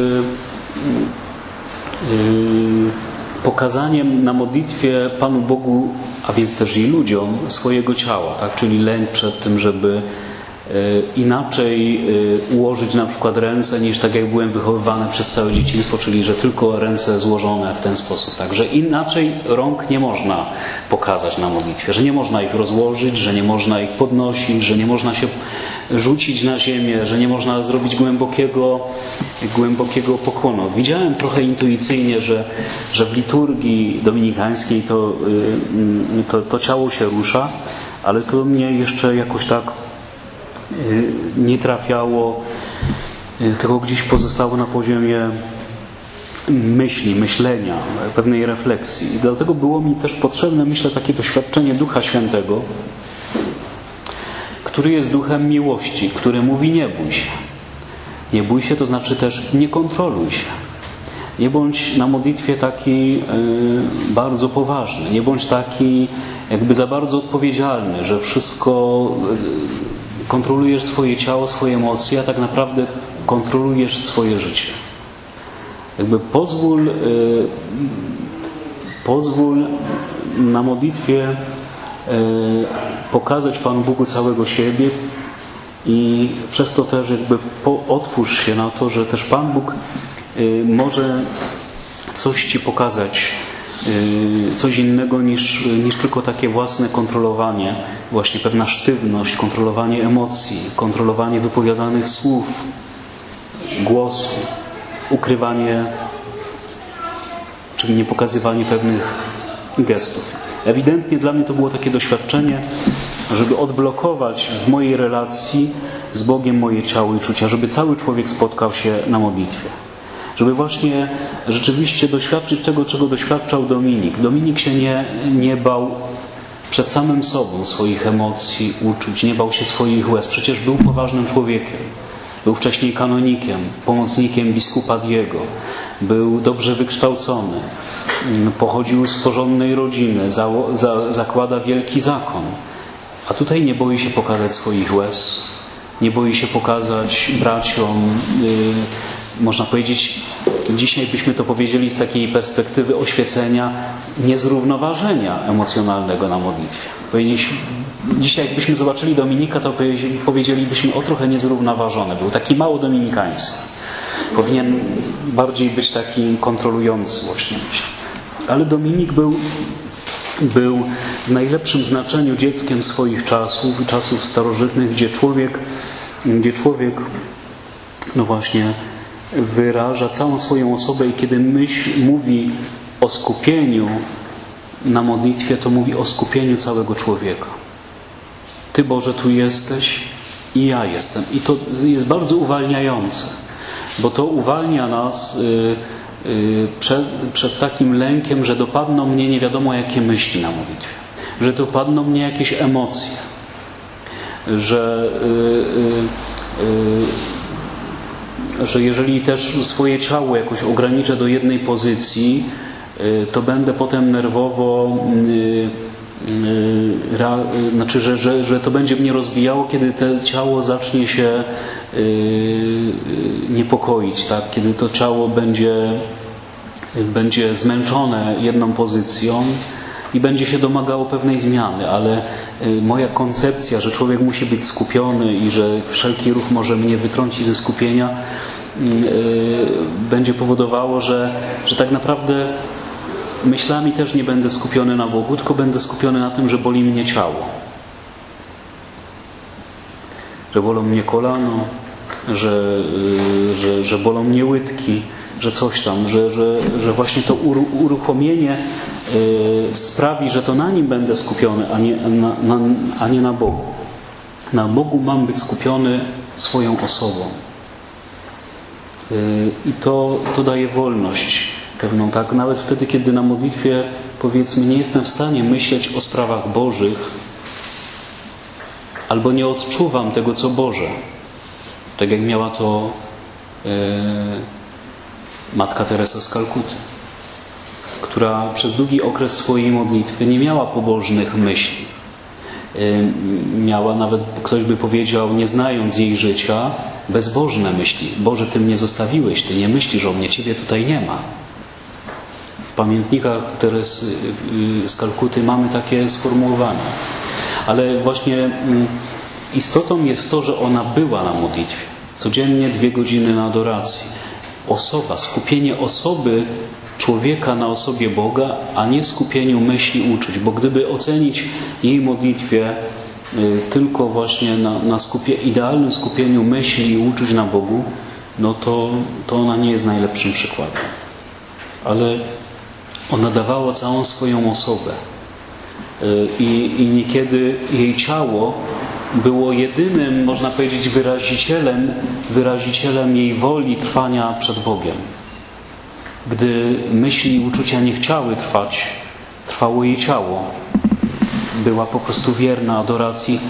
S2: pokazaniem na modlitwie Panu Bogu, a więc też i ludziom, swojego ciała, tak? Czyli lęk przed tym, żeby inaczej ułożyć na przykład ręce niż tak jak byłem wychowywany przez całe dzieciństwo, czyli że tylko ręce złożone w ten sposób. Także inaczej rąk nie można pokazać na modlitwie, że nie można ich rozłożyć, że nie można ich podnosić, że nie można się rzucić na ziemię, że nie można zrobić głębokiego, głębokiego pokłonu. Widziałem trochę intuicyjnie, że, że w liturgii dominikańskiej to, to, to ciało się rusza, ale to mnie jeszcze jakoś tak nie trafiało, tylko gdzieś pozostało na poziomie myśli, myślenia, pewnej refleksji. I dlatego było mi też potrzebne, myślę, takie doświadczenie Ducha Świętego, który jest duchem miłości, który mówi nie bój się. Nie bój się to znaczy też nie kontroluj się. Nie bądź na modlitwie taki yy, bardzo poważny. Nie bądź taki jakby za bardzo odpowiedzialny, że wszystko yy, kontrolujesz swoje ciało, swoje emocje, a tak naprawdę kontrolujesz swoje życie. Jakby pozwól, yy, pozwól na modlitwie yy, pokazać Panu Bogu całego siebie i przez to też jakby po, otwórz się na to, że też Pan Bóg yy, może coś Ci pokazać, yy, coś innego niż, niż tylko takie własne kontrolowanie, właśnie pewna sztywność, kontrolowanie emocji, kontrolowanie wypowiadanych słów, głosu, ukrywanie, czyli nie pokazywanie pewnych gestów. Ewidentnie dla mnie to było takie doświadczenie, żeby odblokować w mojej relacji z Bogiem moje ciało i czucia, żeby cały człowiek spotkał się na modlitwie. Żeby właśnie rzeczywiście doświadczyć tego, czego doświadczał Dominik. Dominik się nie, nie bał przed samym sobą swoich emocji, uczuć, nie bał się swoich łez. Przecież był poważnym człowiekiem. Był wcześniej kanonikiem, pomocnikiem biskupa Diego. Był dobrze wykształcony. Pochodził z porządnej rodziny. Za, za, zakłada wielki zakon. A tutaj nie boi się pokazać swoich łez. Nie boi się pokazać braciom, yy, można powiedzieć, dzisiaj byśmy to powiedzieli z takiej perspektywy oświecenia, niezrównoważenia emocjonalnego na modlitwie. Dzisiaj jakbyśmy zobaczyli Dominika, to powiedzielibyśmy o trochę niezrównoważony. Był taki mało dominikański. Powinien bardziej być taki kontrolujący właśnie. Ale Dominik był, był w najlepszym znaczeniu dzieckiem swoich czasów, czasów starożytnych, gdzie człowiek, gdzie człowiek no właśnie wyraża całą swoją osobę i kiedy myśl mówi o skupieniu na modlitwie, to mówi o skupieniu całego człowieka. Ty, Boże, tu jesteś i ja jestem. I to jest bardzo uwalniające, bo to uwalnia nas yy, yy, przed, przed takim lękiem, że dopadną mnie nie wiadomo jakie myśli na modlitwie, że dopadną mnie jakieś emocje, że yy, yy, że jeżeli też swoje ciało jakoś ograniczę do jednej pozycji, to będę potem nerwowo, znaczy, że, że, że to będzie mnie rozbijało, kiedy to ciało zacznie się niepokoić, tak? Kiedy to ciało będzie, będzie zmęczone jedną pozycją i będzie się domagało pewnej zmiany, ale moja koncepcja, że człowiek musi być skupiony i że wszelki ruch może mnie wytrącić ze skupienia, będzie powodowało, że, że tak naprawdę myślami też nie będę skupiony na Bogu, tylko będę skupiony na tym, że boli mnie ciało. Że bolą mnie kolano, że, że, że bolą mnie łydki, że coś tam, że, że, że właśnie to uruchomienie sprawi, że to na Nim będę skupiony, a nie na, na, a nie na Bogu. Na Bogu mam być skupiony swoją osobą. I to, to daje wolność pewną, tak? Nawet wtedy, kiedy na modlitwie, powiedzmy, nie jestem w stanie myśleć o sprawach Bożych, albo nie odczuwam tego, co Boże. Tak jak miała to e, Matka Teresa z Kalkuty, która przez długi okres swojej modlitwy nie miała pobożnych myśli. E, miała nawet, ktoś by powiedział, nie znając jej życia, bezbożne myśli. Boże, Ty mnie zostawiłeś, Ty nie myślisz o mnie, Ciebie tutaj nie ma. W pamiętnikach Teresy z Kalkuty mamy takie sformułowania. Ale właśnie istotą jest to, że ona była na modlitwie. Codziennie dwie godziny na adoracji. Osoba, skupienie osoby człowieka na osobie Boga, a nie skupieniu myśli, uczuć. Bo gdyby ocenić jej modlitwie tylko właśnie na, na skupie, idealnym skupieniu myśli i uczuć na Bogu, no to, to ona nie jest najlepszym przykładem. Ale ona dawała całą swoją osobę. I, i niekiedy jej ciało było jedynym, można powiedzieć, wyrazicielem, wyrazicielem jej woli trwania przed Bogiem. Gdy myśli i uczucia nie chciały trwać, trwało jej ciało. Była po prostu wierna adoracji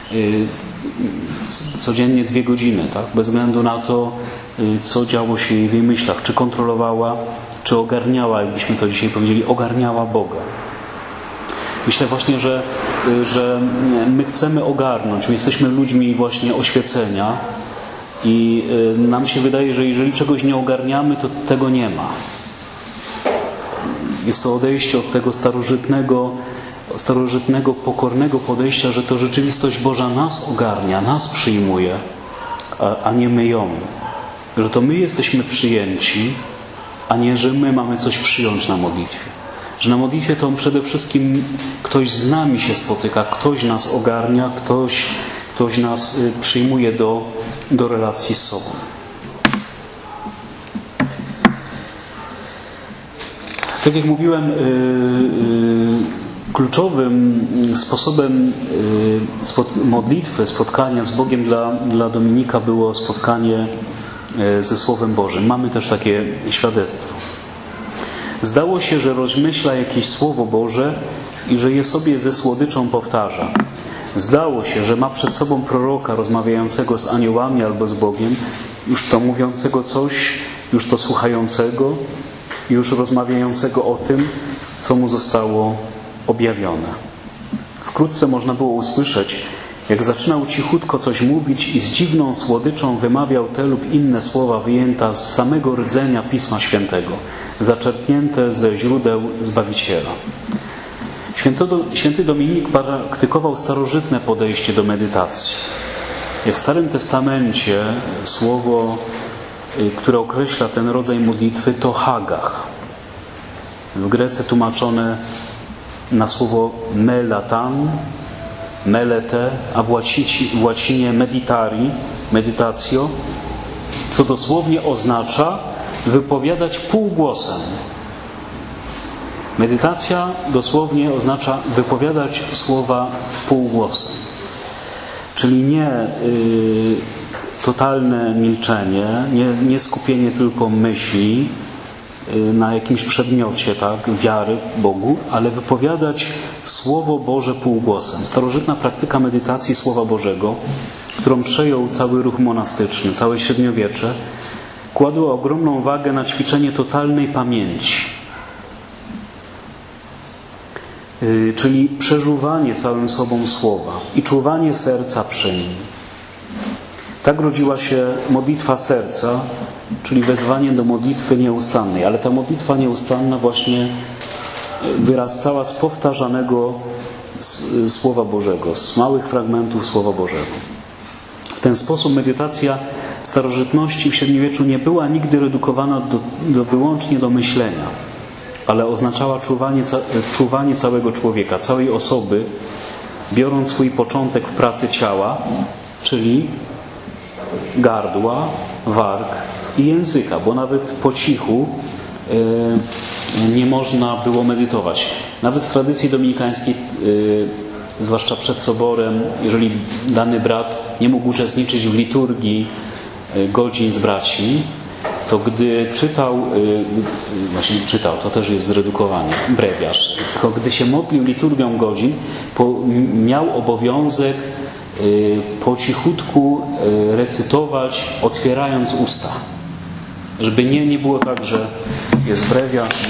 S2: codziennie dwie godziny, tak? Bez względu na to, co działo się jej w jej myślach. Czy kontrolowała, czy ogarniała, jakbyśmy to dzisiaj powiedzieli, ogarniała Boga. Myślę właśnie, że, że my chcemy ogarnąć. My jesteśmy ludźmi właśnie oświecenia i nam się wydaje, że jeżeli czegoś nie ogarniamy, to tego nie ma. Jest to odejście od tego starożytnego, starożytnego, pokornego podejścia, że to rzeczywistość Boża nas ogarnia, nas przyjmuje, a, a nie my ją. Że to my jesteśmy przyjęci, a nie, że my mamy coś przyjąć na modlitwie. Że na modlitwie to przede wszystkim ktoś z nami się spotyka, ktoś nas ogarnia, ktoś, ktoś nas przyjmuje do, do relacji z sobą. Tak jak mówiłem, kluczowym sposobem modlitwy, spotkania z Bogiem dla, dla Dominika było spotkanie ze Słowem Bożym. Mamy też takie świadectwo. Zdało się, że rozmyśla jakieś Słowo Boże i że je sobie ze słodyczą powtarza. Zdało się, że ma przed sobą proroka rozmawiającego z aniołami albo z Bogiem, już to mówiącego coś, już to słuchającego, już rozmawiającego o tym, co mu zostało objawione. Wkrótce można było usłyszeć, jak zaczynał cichutko coś mówić i z dziwną słodyczą wymawiał te lub inne słowa wyjęte z samego rdzenia Pisma Świętego, zaczerpnięte ze źródeł Zbawiciela. Święty Dominik praktykował starożytne podejście do medytacji. W Starym Testamencie słowo, które określa ten rodzaj modlitwy, to hagach. W Grece tłumaczone na słowo melatan, melete, a w, łacici, w łacinie meditari, meditatio, co dosłownie oznacza wypowiadać półgłosem. Medytacja dosłownie oznacza wypowiadać słowa półgłosem. Czyli nie y, totalne milczenie, nie, nie skupienie tylko myśli y, na jakimś przedmiocie, tak, wiary Bogu, ale wypowiadać Słowo Boże półgłosem. Starożytna praktyka medytacji Słowa Bożego którą przejął cały ruch monastyczny, całe średniowiecze, kładła ogromną wagę na ćwiczenie totalnej pamięci. Yy, czyli przeżuwanie całym sobą słowa i czuwanie serca przy nim. Tak rodziła się modlitwa serca, czyli wezwanie do modlitwy nieustannej. Ale ta modlitwa nieustanna właśnie wyrastała z powtarzanego Słowa Bożego, z małych fragmentów Słowa Bożego. W ten sposób medytacja w starożytności, w średniowieczu nie była nigdy redukowana do, do, wyłącznie do myślenia, ale oznaczała czuwanie, czuwanie całego człowieka, całej osoby, biorąc swój początek w pracy ciała, czyli gardła, warg i języka, bo nawet po cichu yy, nie można było medytować. Nawet w tradycji dominikańskiej, yy, zwłaszcza przed soborem, jeżeli dany brat nie mógł uczestniczyć w liturgii yy, godzin z braci, to gdy czytał, yy, właśnie czytał, to też jest zredukowanie, brewiarz, tylko gdy się modlił liturgią godzin, po, miał obowiązek po cichutku recytować, otwierając usta. Żeby nie, nie było tak, że jest brewiarz,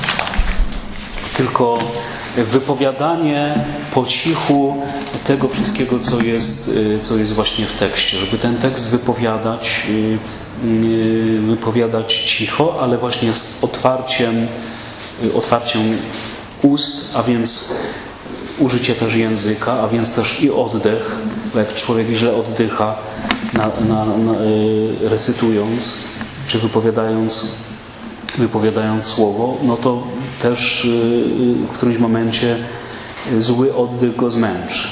S2: tylko wypowiadanie po cichu tego wszystkiego, co jest, co jest właśnie w tekście. Żeby ten tekst wypowiadać, wypowiadać cicho, ale właśnie z otwarciem, otwarciem ust, a więc użycie też języka, a więc też i oddech, bo jak człowiek źle oddycha, na, na, na, recytując czy wypowiadając, wypowiadając słowo, no to też w którymś momencie zły oddech go zmęczy.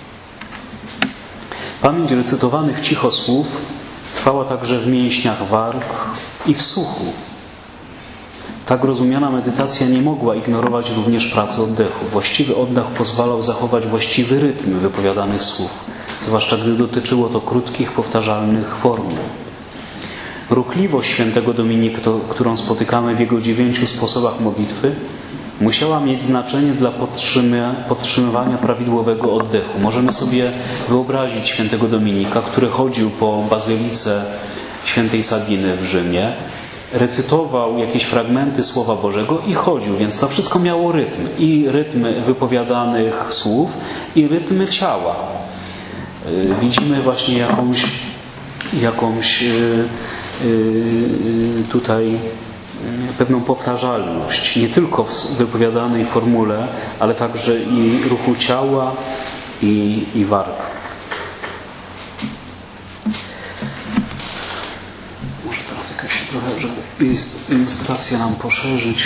S2: Pamięć recytowanych cicho słów trwała także w mięśniach warg i w słuchu. Tak rozumiana medytacja nie mogła ignorować również pracy oddechu. Właściwy oddech pozwalał zachować właściwy rytm wypowiadanych słów, zwłaszcza gdy dotyczyło to krótkich, powtarzalnych formuł. Ruchliwość świętego Dominika, którą spotykamy w jego dziewięciu sposobach modlitwy, musiała mieć znaczenie dla podtrzymywania prawidłowego oddechu. Możemy sobie wyobrazić świętego Dominika, który chodził po bazylice świętej Sabiny w Rzymie, recytował jakieś fragmenty Słowa Bożego i chodził, więc to wszystko miało rytm. I rytm wypowiadanych słów, i rytm ciała. Widzimy właśnie jakąś, jakąś tutaj pewną powtarzalność. Nie tylko w wypowiadanej formule, ale także i ruchu ciała i, i warg. Jakaś trochę, żeby ilustrację nam poszerzyć.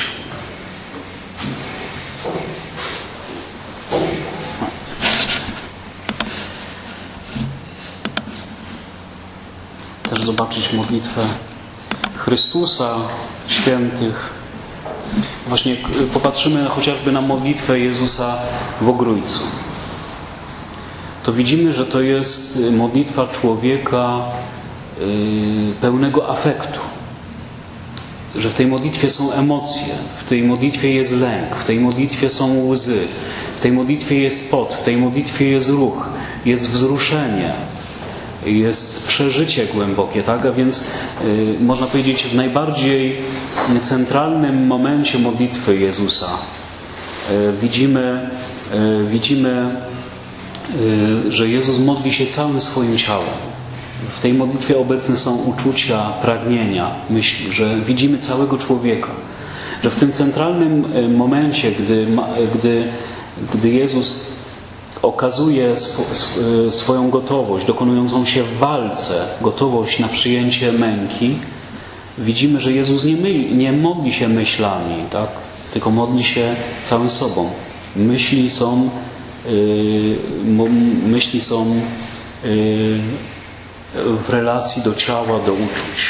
S2: Też zobaczyć modlitwę Chrystusa, świętych. Właśnie popatrzymy chociażby na modlitwę Jezusa w Ogrójcu. To widzimy, że to jest modlitwa człowieka pełnego afektu. Że w tej modlitwie są emocje, w tej modlitwie jest lęk, w tej modlitwie są łzy, w tej modlitwie jest pot, w tej modlitwie jest ruch, jest wzruszenie, jest przeżycie głębokie, tak? A więc yy, można powiedzieć w najbardziej centralnym momencie modlitwy Jezusa yy, widzimy, yy, widzimy yy, że Jezus modli się całym swoim ciałem. W tej modlitwie obecne są uczucia, pragnienia, myśli, że widzimy całego człowieka. Że w tym centralnym momencie, gdy, gdy, gdy Jezus okazuje sw- swoją gotowość, dokonującą się w walce, gotowość na przyjęcie męki, widzimy, że Jezus nie, myli, nie modli się myślami, tak? Tylko modli się całym sobą. Myśli są, yy, myśli są yy, w relacji do ciała, do uczuć.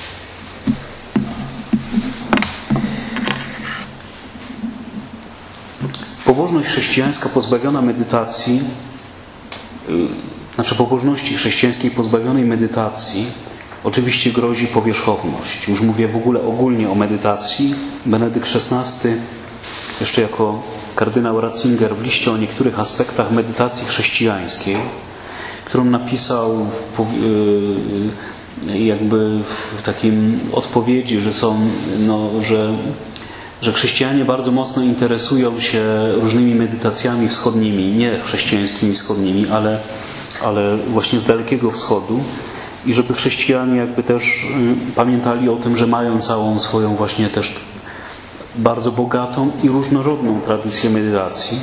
S2: Pobożność chrześcijańska pozbawiona medytacji, znaczy pobożności chrześcijańskiej pozbawionej medytacji oczywiście grozi powierzchowność. Już mówię w ogóle ogólnie o medytacji. Benedykt szesnasty, jeszcze jako kardynał Ratzinger w liście o niektórych aspektach medytacji chrześcijańskiej, którą napisał w, jakby w takim odpowiedzi, że są, no, że, że chrześcijanie bardzo mocno interesują się różnymi medytacjami wschodnimi, nie chrześcijańskimi wschodnimi, ale, ale właśnie z Dalekiego Wschodu. I żeby chrześcijanie jakby też pamiętali o tym, że mają całą swoją właśnie też bardzo bogatą i różnorodną tradycję medytacji.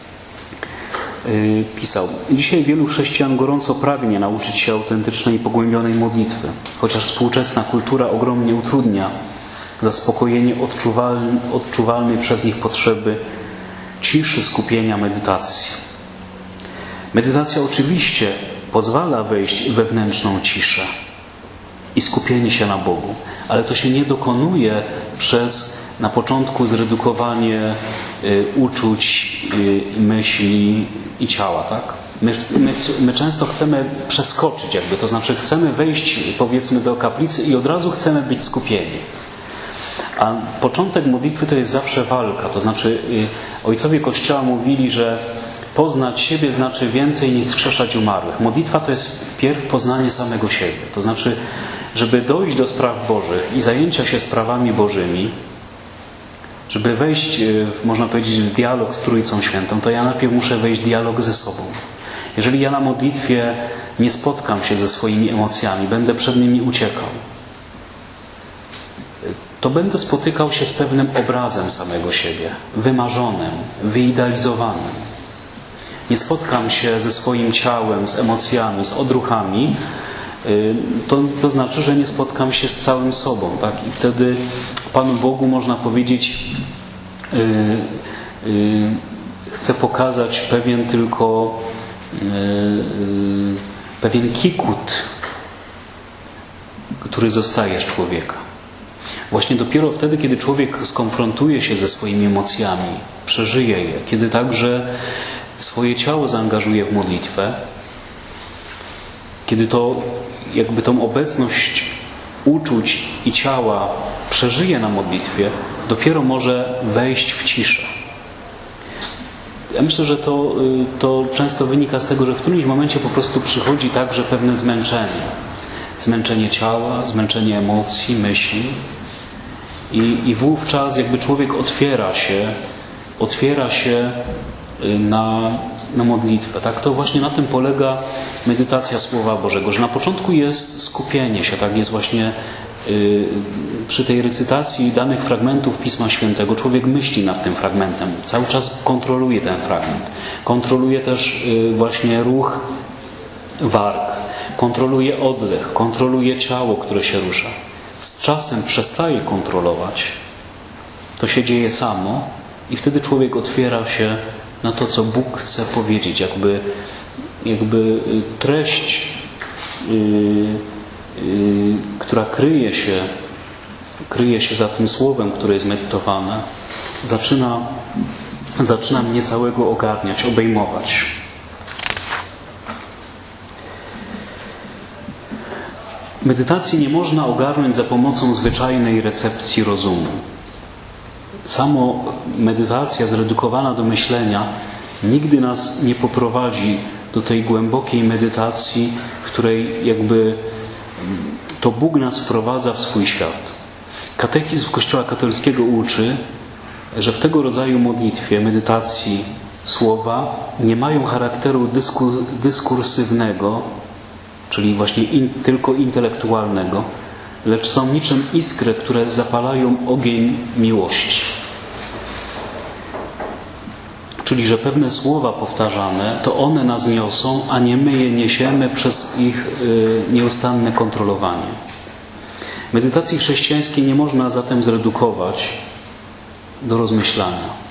S2: Pisał: dzisiaj wielu chrześcijan gorąco pragnie nauczyć się autentycznej i pogłębionej modlitwy, chociaż współczesna kultura ogromnie utrudnia zaspokojenie odczuwalnej, odczuwalnej przez nich potrzeby ciszy, skupienia, medytacji. Medytacja oczywiście pozwala wejść w wewnętrzną ciszę i skupienie się na Bogu, ale to się nie dokonuje przez na początku zredukowanie y, uczuć, y, myśli i ciała, tak? My, my, my często chcemy przeskoczyć jakby, to znaczy chcemy wejść powiedzmy do kaplicy i od razu chcemy być skupieni. A początek modlitwy to jest zawsze walka, to znaczy y, ojcowie Kościoła mówili, że poznać siebie znaczy więcej niż wskrzeszać umarłych. Modlitwa to jest wpierw poznanie samego siebie. To znaczy, żeby dojść do spraw Bożych i zajęcia się sprawami Bożymi, żeby wejść, można powiedzieć, w dialog z Trójcą Świętą, to ja najpierw muszę wejść w dialog ze sobą. Jeżeli ja na modlitwie nie spotkam się ze swoimi emocjami, będę przed nimi uciekał, to będę spotykał się z pewnym obrazem samego siebie, wymarzonym, wyidealizowanym. Nie spotkam się ze swoim ciałem, z emocjami, z odruchami, to, to znaczy, że nie spotkam się z całym sobą. Tak? I wtedy Panu Bogu można powiedzieć, yy, yy, chcę pokazać pewien tylko yy, yy, pewien kikut, który zostaje z człowieka. Właśnie dopiero wtedy, kiedy człowiek skonfrontuje się ze swoimi emocjami, przeżyje je, kiedy także swoje ciało zaangażuje w modlitwę, kiedy to jakby tą obecność uczuć i ciała przeżyje na modlitwie, dopiero może wejść w ciszę. Ja myślę, że to, to często wynika z tego, że w którymś momencie po prostu przychodzi także pewne zmęczenie. Zmęczenie ciała, zmęczenie emocji, myśli. I, i wówczas jakby człowiek otwiera się, otwiera się na, na modlitwę. Tak? To właśnie na tym polega medytacja Słowa Bożego, że na początku jest skupienie się, tak jest właśnie yy, przy tej recytacji danych fragmentów Pisma Świętego. Człowiek myśli nad tym fragmentem, cały czas kontroluje ten fragment. Kontroluje też yy, właśnie ruch warg, kontroluje oddech, kontroluje ciało, które się rusza. Z czasem przestaje kontrolować, to się dzieje samo i wtedy człowiek otwiera się na to, co Bóg chce powiedzieć, jakby, jakby treść, yy, yy, która kryje się, kryje się za tym słowem, które jest medytowane, zaczyna, zaczyna mnie całego ogarniać, obejmować. Medytacji nie można ogarnąć za pomocą zwyczajnej recepcji rozumu. Samo medytacja zredukowana do myślenia nigdy nas nie poprowadzi do tej głębokiej medytacji, w której jakby to Bóg nas wprowadza w swój świat. Katechizm Kościoła katolickiego uczy, że w tego rodzaju modlitwie, medytacji słowa nie mają charakteru dyskur, dyskursywnego, czyli właśnie in, tylko intelektualnego, lecz są niczym iskry, które zapalają ogień miłości. Czyli, że pewne słowa powtarzane, to one nas niosą, a nie my je niesiemy przez ich y, nieustanne kontrolowanie. Medytacji chrześcijańskiej nie można zatem zredukować do rozmyślania.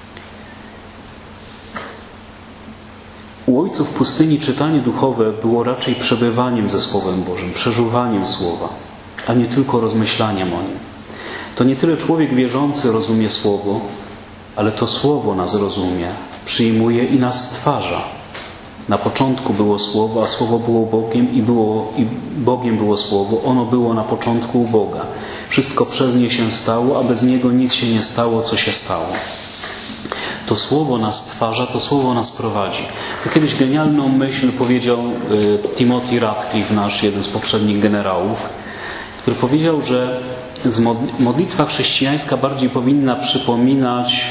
S2: U ojców pustyni czytanie duchowe było raczej przebywaniem ze Słowem Bożym, przeżuwaniem Słowa, a nie tylko rozmyślaniem o nim. To nie tyle człowiek wierzący rozumie Słowo, ale to Słowo nas rozumie, przyjmuje i nas stwarza. Na początku było Słowo, a Słowo było Bogiem i, było, i Bogiem było Słowo. Ono było na początku u Boga. Wszystko przez nie się stało, a bez Niego nic się nie stało, co się stało. To Słowo nas stwarza, to Słowo nas prowadzi. To kiedyś genialną myśl powiedział Timothy Radcliffe, nasz jeden z poprzednich generałów, który powiedział, że modlitwa chrześcijańska bardziej powinna przypominać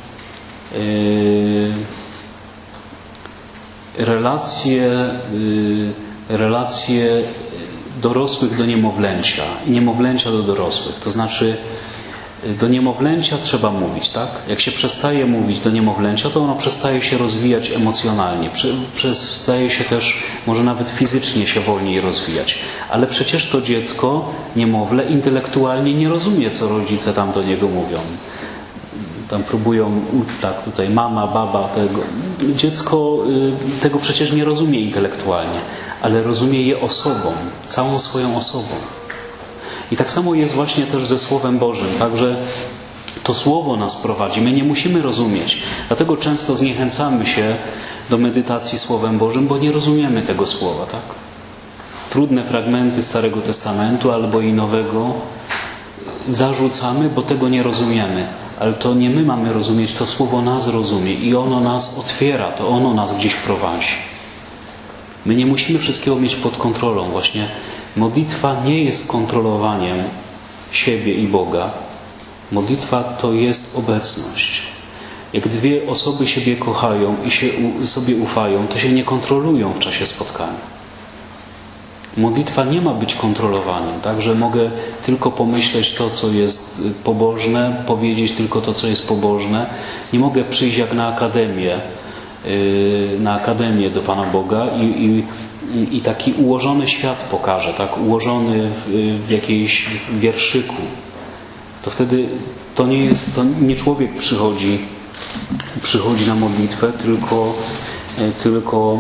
S2: relacje, relacje dorosłych do niemowlęcia i niemowlęcia do dorosłych. To znaczy do niemowlęcia trzeba mówić, tak? Jak się przestaje mówić do niemowlęcia, to ono przestaje się rozwijać emocjonalnie, przestaje się też może nawet fizycznie się wolniej rozwijać. Ale przecież to dziecko, niemowlę, intelektualnie nie rozumie, co rodzice tam do niego mówią. Tam próbują, tak, tutaj mama, baba, tego. Dziecko tego przecież nie rozumie intelektualnie, ale rozumie je osobą, całą swoją osobą. I tak samo jest właśnie też ze Słowem Bożym. Także to Słowo nas prowadzi. My nie musimy rozumieć. Dlatego często zniechęcamy się do medytacji Słowem Bożym, bo nie rozumiemy tego Słowa, tak? Trudne fragmenty Starego Testamentu albo i Nowego zarzucamy, bo tego nie rozumiemy. Ale to nie my mamy rozumieć, to Słowo nas rozumie i ono nas otwiera, to ono nas gdzieś prowadzi. My nie musimy wszystkiego mieć pod kontrolą. Właśnie modlitwa nie jest kontrolowaniem siebie i Boga. Modlitwa to jest obecność. Jak dwie osoby siebie kochają i się sobie ufają, to się nie kontrolują w czasie spotkania. Modlitwa nie ma być kontrolowaniem, tak, że mogę tylko pomyśleć to, co jest pobożne, powiedzieć tylko to, co jest pobożne. Nie mogę przyjść jak na akademię, na akademię do Pana Boga i, i, i taki ułożony świat pokażę, tak, ułożony w, w jakiejś wierszyku. To wtedy to nie jest, to nie człowiek przychodzi, przychodzi na modlitwę, tylko, tylko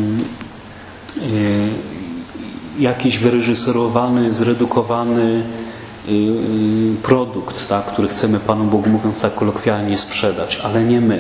S2: yy, jakiś wyreżyserowany, zredukowany produkt, tak, który chcemy Panu Bogu, mówiąc tak kolokwialnie, sprzedać, ale nie my.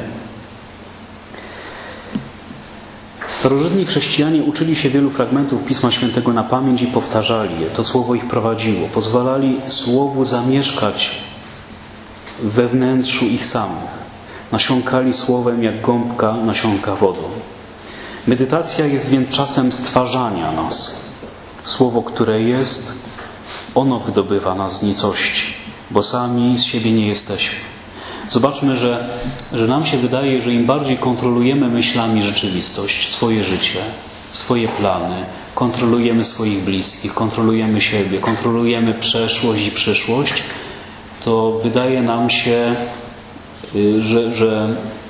S2: Starożytni chrześcijanie uczyli się wielu fragmentów Pisma Świętego na pamięć i powtarzali je. To Słowo ich prowadziło. Pozwalali Słowu zamieszkać we wnętrzu ich samych. Nasiąkali Słowem jak gąbka nasiąka wodą. Medytacja jest więc czasem stwarzania nas. Słowo, które jest, ono wydobywa nas z nicości, bo sami z siebie nie jesteśmy. Zobaczmy, że, że nam się wydaje, że im bardziej kontrolujemy myślami rzeczywistość, swoje życie, swoje plany, kontrolujemy swoich bliskich, kontrolujemy siebie, kontrolujemy przeszłość i przyszłość, to wydaje nam się, że, że,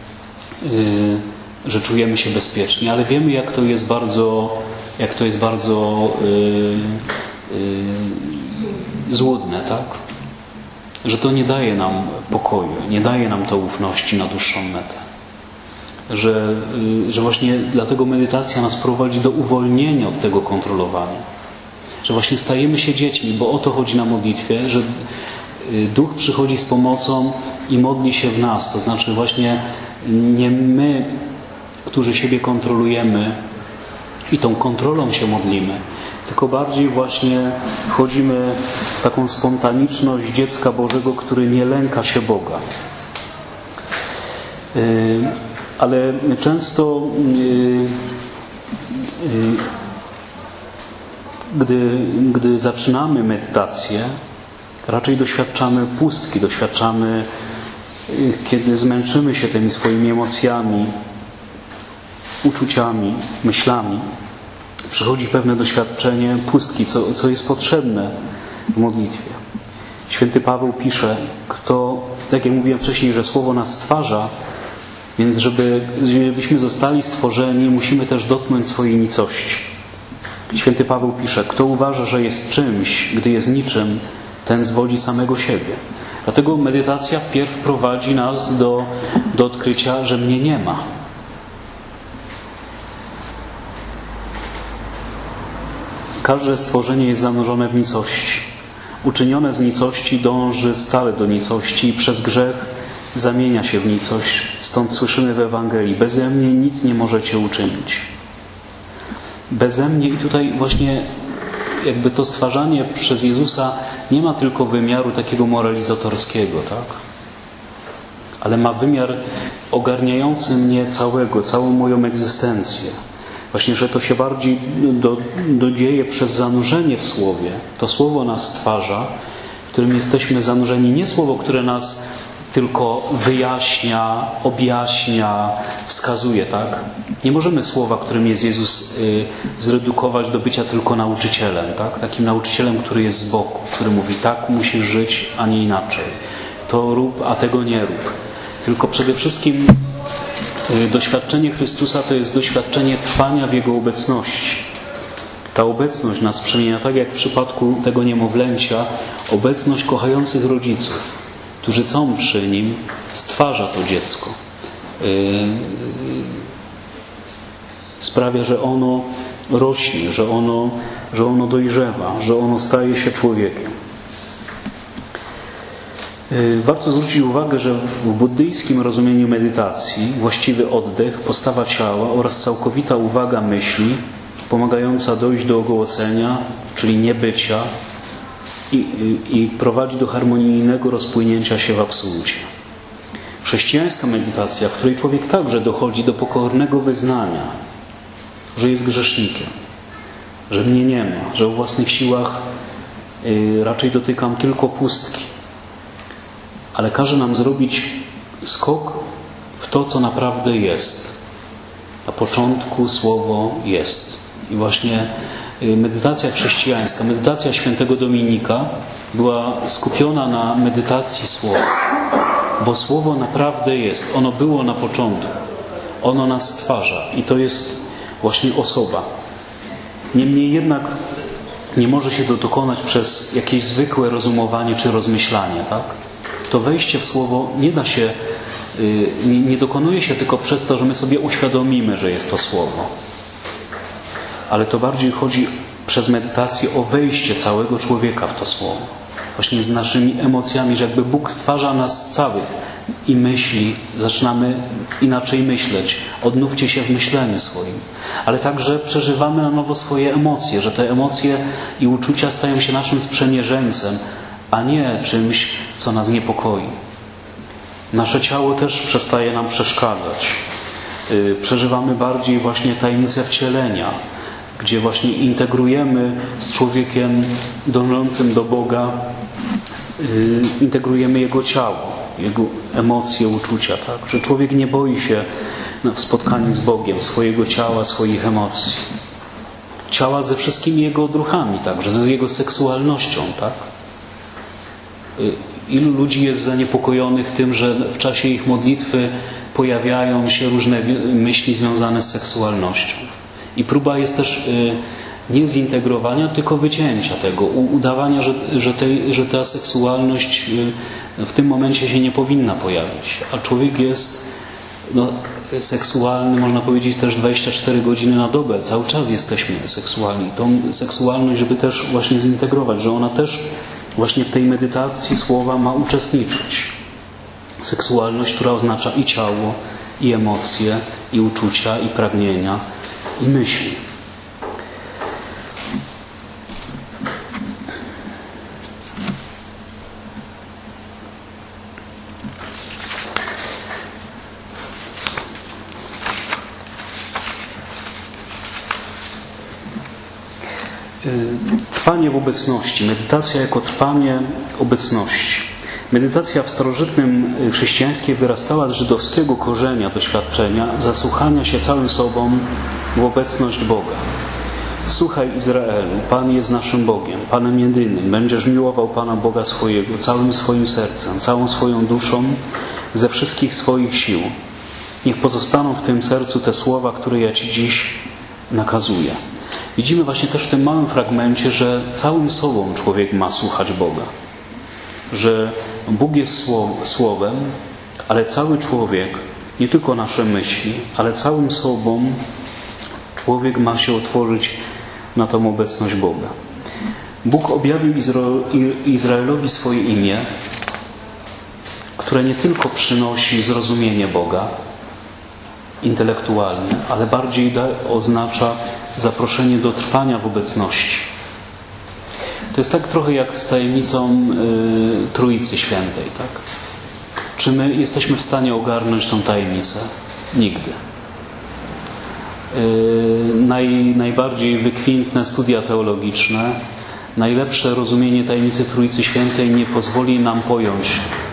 S2: że czujemy się bezpiecznie, ale wiemy, jak to jest bardzo, jak to jest bardzo yy, yy, złudne, tak? Że to nie daje nam pokoju, nie daje nam to ufności na dłuższą metę. Że, że właśnie dlatego medytacja nas prowadzi do uwolnienia od tego kontrolowania. Że właśnie stajemy się dziećmi, bo o to chodzi na modlitwie, że Duch przychodzi z pomocą i modli się w nas. To znaczy właśnie nie my, którzy siebie kontrolujemy i tą kontrolą się modlimy, tylko bardziej właśnie wchodzimy w taką spontaniczność dziecka Bożego, który nie lęka się Boga. Ale często gdy, gdy zaczynamy medytację, raczej doświadczamy pustki, doświadczamy, kiedy zmęczymy się tymi swoimi emocjami, uczuciami, myślami, przychodzi pewne doświadczenie pustki, co, co jest potrzebne w modlitwie. Święty Paweł pisze, kto, tak jak mówiłem wcześniej, że Słowo nas stwarza, więc żeby, żebyśmy zostali stworzeni, musimy też dotknąć swojej nicości. Święty Paweł pisze, kto uważa, że jest czymś, gdy jest niczym, ten zwodzi samego siebie. Dlatego medytacja wpierw prowadzi nas do, do odkrycia, że mnie nie ma. Każde stworzenie jest zanurzone w nicości. Uczynione z nicości dąży stale do nicości i przez grzech zamienia się w nicość. Stąd słyszymy w Ewangelii: beze mnie nic nie możecie uczynić. Beze mnie, i tutaj właśnie jakby to stwarzanie przez Jezusa nie ma tylko wymiaru takiego moralizatorskiego, tak? ale ma wymiar ogarniający mnie całego, całą moją egzystencję. Właśnie, że to się bardziej do, dodzieje przez zanurzenie w Słowie. To Słowo nas stwarza, w którym jesteśmy zanurzeni. Nie Słowo, które nas tylko wyjaśnia, objaśnia, wskazuje, tak? Nie możemy Słowa, którym jest Jezus, y, zredukować do bycia tylko nauczycielem, tak? Takim nauczycielem, który jest z boku, który mówi, tak, musisz żyć, a nie inaczej. To rób, a tego nie rób. Tylko przede wszystkim y, doświadczenie Chrystusa to jest doświadczenie trwania w Jego obecności. Ta obecność nas przemienia, tak jak w przypadku tego niemowlęcia, obecność kochających rodziców, którzy są przy nim, stwarza to dziecko. Sprawia, że ono rośnie, że ono, że ono dojrzewa, że ono staje się człowiekiem. Warto zwrócić uwagę, że w buddyjskim rozumieniu medytacji właściwy oddech, postawa ciała oraz całkowita uwaga myśli, pomagająca dojść do ogołocenia, czyli niebycia, I, i, i prowadzi do harmonijnego rozpłynięcia się w absolucie. Chrześcijańska medytacja, w której człowiek także dochodzi do pokornego wyznania, że jest grzesznikiem, że mnie nie ma, że w własnych siłach y, raczej dotykam tylko pustki, ale każe nam zrobić skok w to, co naprawdę jest. Na początku słowo jest. I właśnie medytacja chrześcijańska, medytacja świętego Dominika była skupiona na medytacji słowa. Bo słowo naprawdę jest. Ono było na początku. Ono nas stwarza. I to jest właśnie osoba. Niemniej jednak nie może się to dokonać przez jakieś zwykłe rozumowanie czy rozmyślanie. Tak? To wejście w słowo nie da się, nie, nie dokonuje się tylko przez to, że my sobie uświadomimy, że jest to słowo. Ale to bardziej chodzi przez medytację o wejście całego człowieka w to słowo. Właśnie z naszymi emocjami, że jakby Bóg stwarza nas całych i myśli, zaczynamy inaczej myśleć. Odnówcie się w myśleniu swoim. Ale także przeżywamy na nowo swoje emocje, że te emocje i uczucia stają się naszym sprzymierzeńcem, a nie czymś, co nas niepokoi. Nasze ciało też przestaje nam przeszkadzać. Przeżywamy bardziej właśnie tajemnicę wcielenia, gdzie właśnie integrujemy z człowiekiem dążącym do Boga, yy, integrujemy jego ciało, jego emocje, uczucia, tak? Że człowiek nie boi się w spotkaniu z Bogiem swojego ciała, swoich emocji. Ciała ze wszystkimi jego odruchami, także z jego seksualnością, tak? Yy, ilu ludzi jest zaniepokojonych tym, że w czasie ich modlitwy pojawiają się różne myśli związane z seksualnością. I próba jest też nie zintegrowania, tylko wycięcia tego, udawania, że, że, tej, że ta seksualność w tym momencie się nie powinna pojawić. A człowiek jest no, seksualny, można powiedzieć, też dwadzieścia cztery godziny na dobę. Cały czas jesteśmy seksualni. Tą seksualność, żeby też właśnie zintegrować, że ona też właśnie w tej medytacji słowa ma uczestniczyć. Seksualność, która oznacza i ciało, i emocje, i uczucia, i pragnienia, i myśli. Trwanie w obecności. Medytacja jako trwanie obecności. Medytacja w starożytnym chrześcijaństwie wyrastała z żydowskiego korzenia doświadczenia zasłuchania się całym sobą w obecność Boga. Słuchaj Izraelu, Pan jest naszym Bogiem, Panem jedynym. Będziesz miłował Pana Boga swojego całym swoim sercem, całą swoją duszą, ze wszystkich swoich sił. Niech pozostaną w tym sercu te słowa, które ja Ci dziś nakazuję. Widzimy właśnie też w tym małym fragmencie, że całym sobą człowiek ma słuchać Boga. Że Bóg jest Słowem, ale cały człowiek, nie tylko nasze myśli, ale całym sobą człowiek ma się otworzyć na tą obecność Boga. Bóg objawił Izraelowi swoje imię, które nie tylko przynosi zrozumienie Boga intelektualnie, ale bardziej oznacza zaproszenie do trwania w obecności. To jest tak trochę jak z tajemnicą y, Trójcy Świętej, tak? Czy my jesteśmy w stanie ogarnąć tą tajemnicę? Nigdy. Yy, naj, najbardziej wykwintne studia teologiczne, najlepsze rozumienie tajemnicy Trójcy Świętej nie pozwoli nam pojąć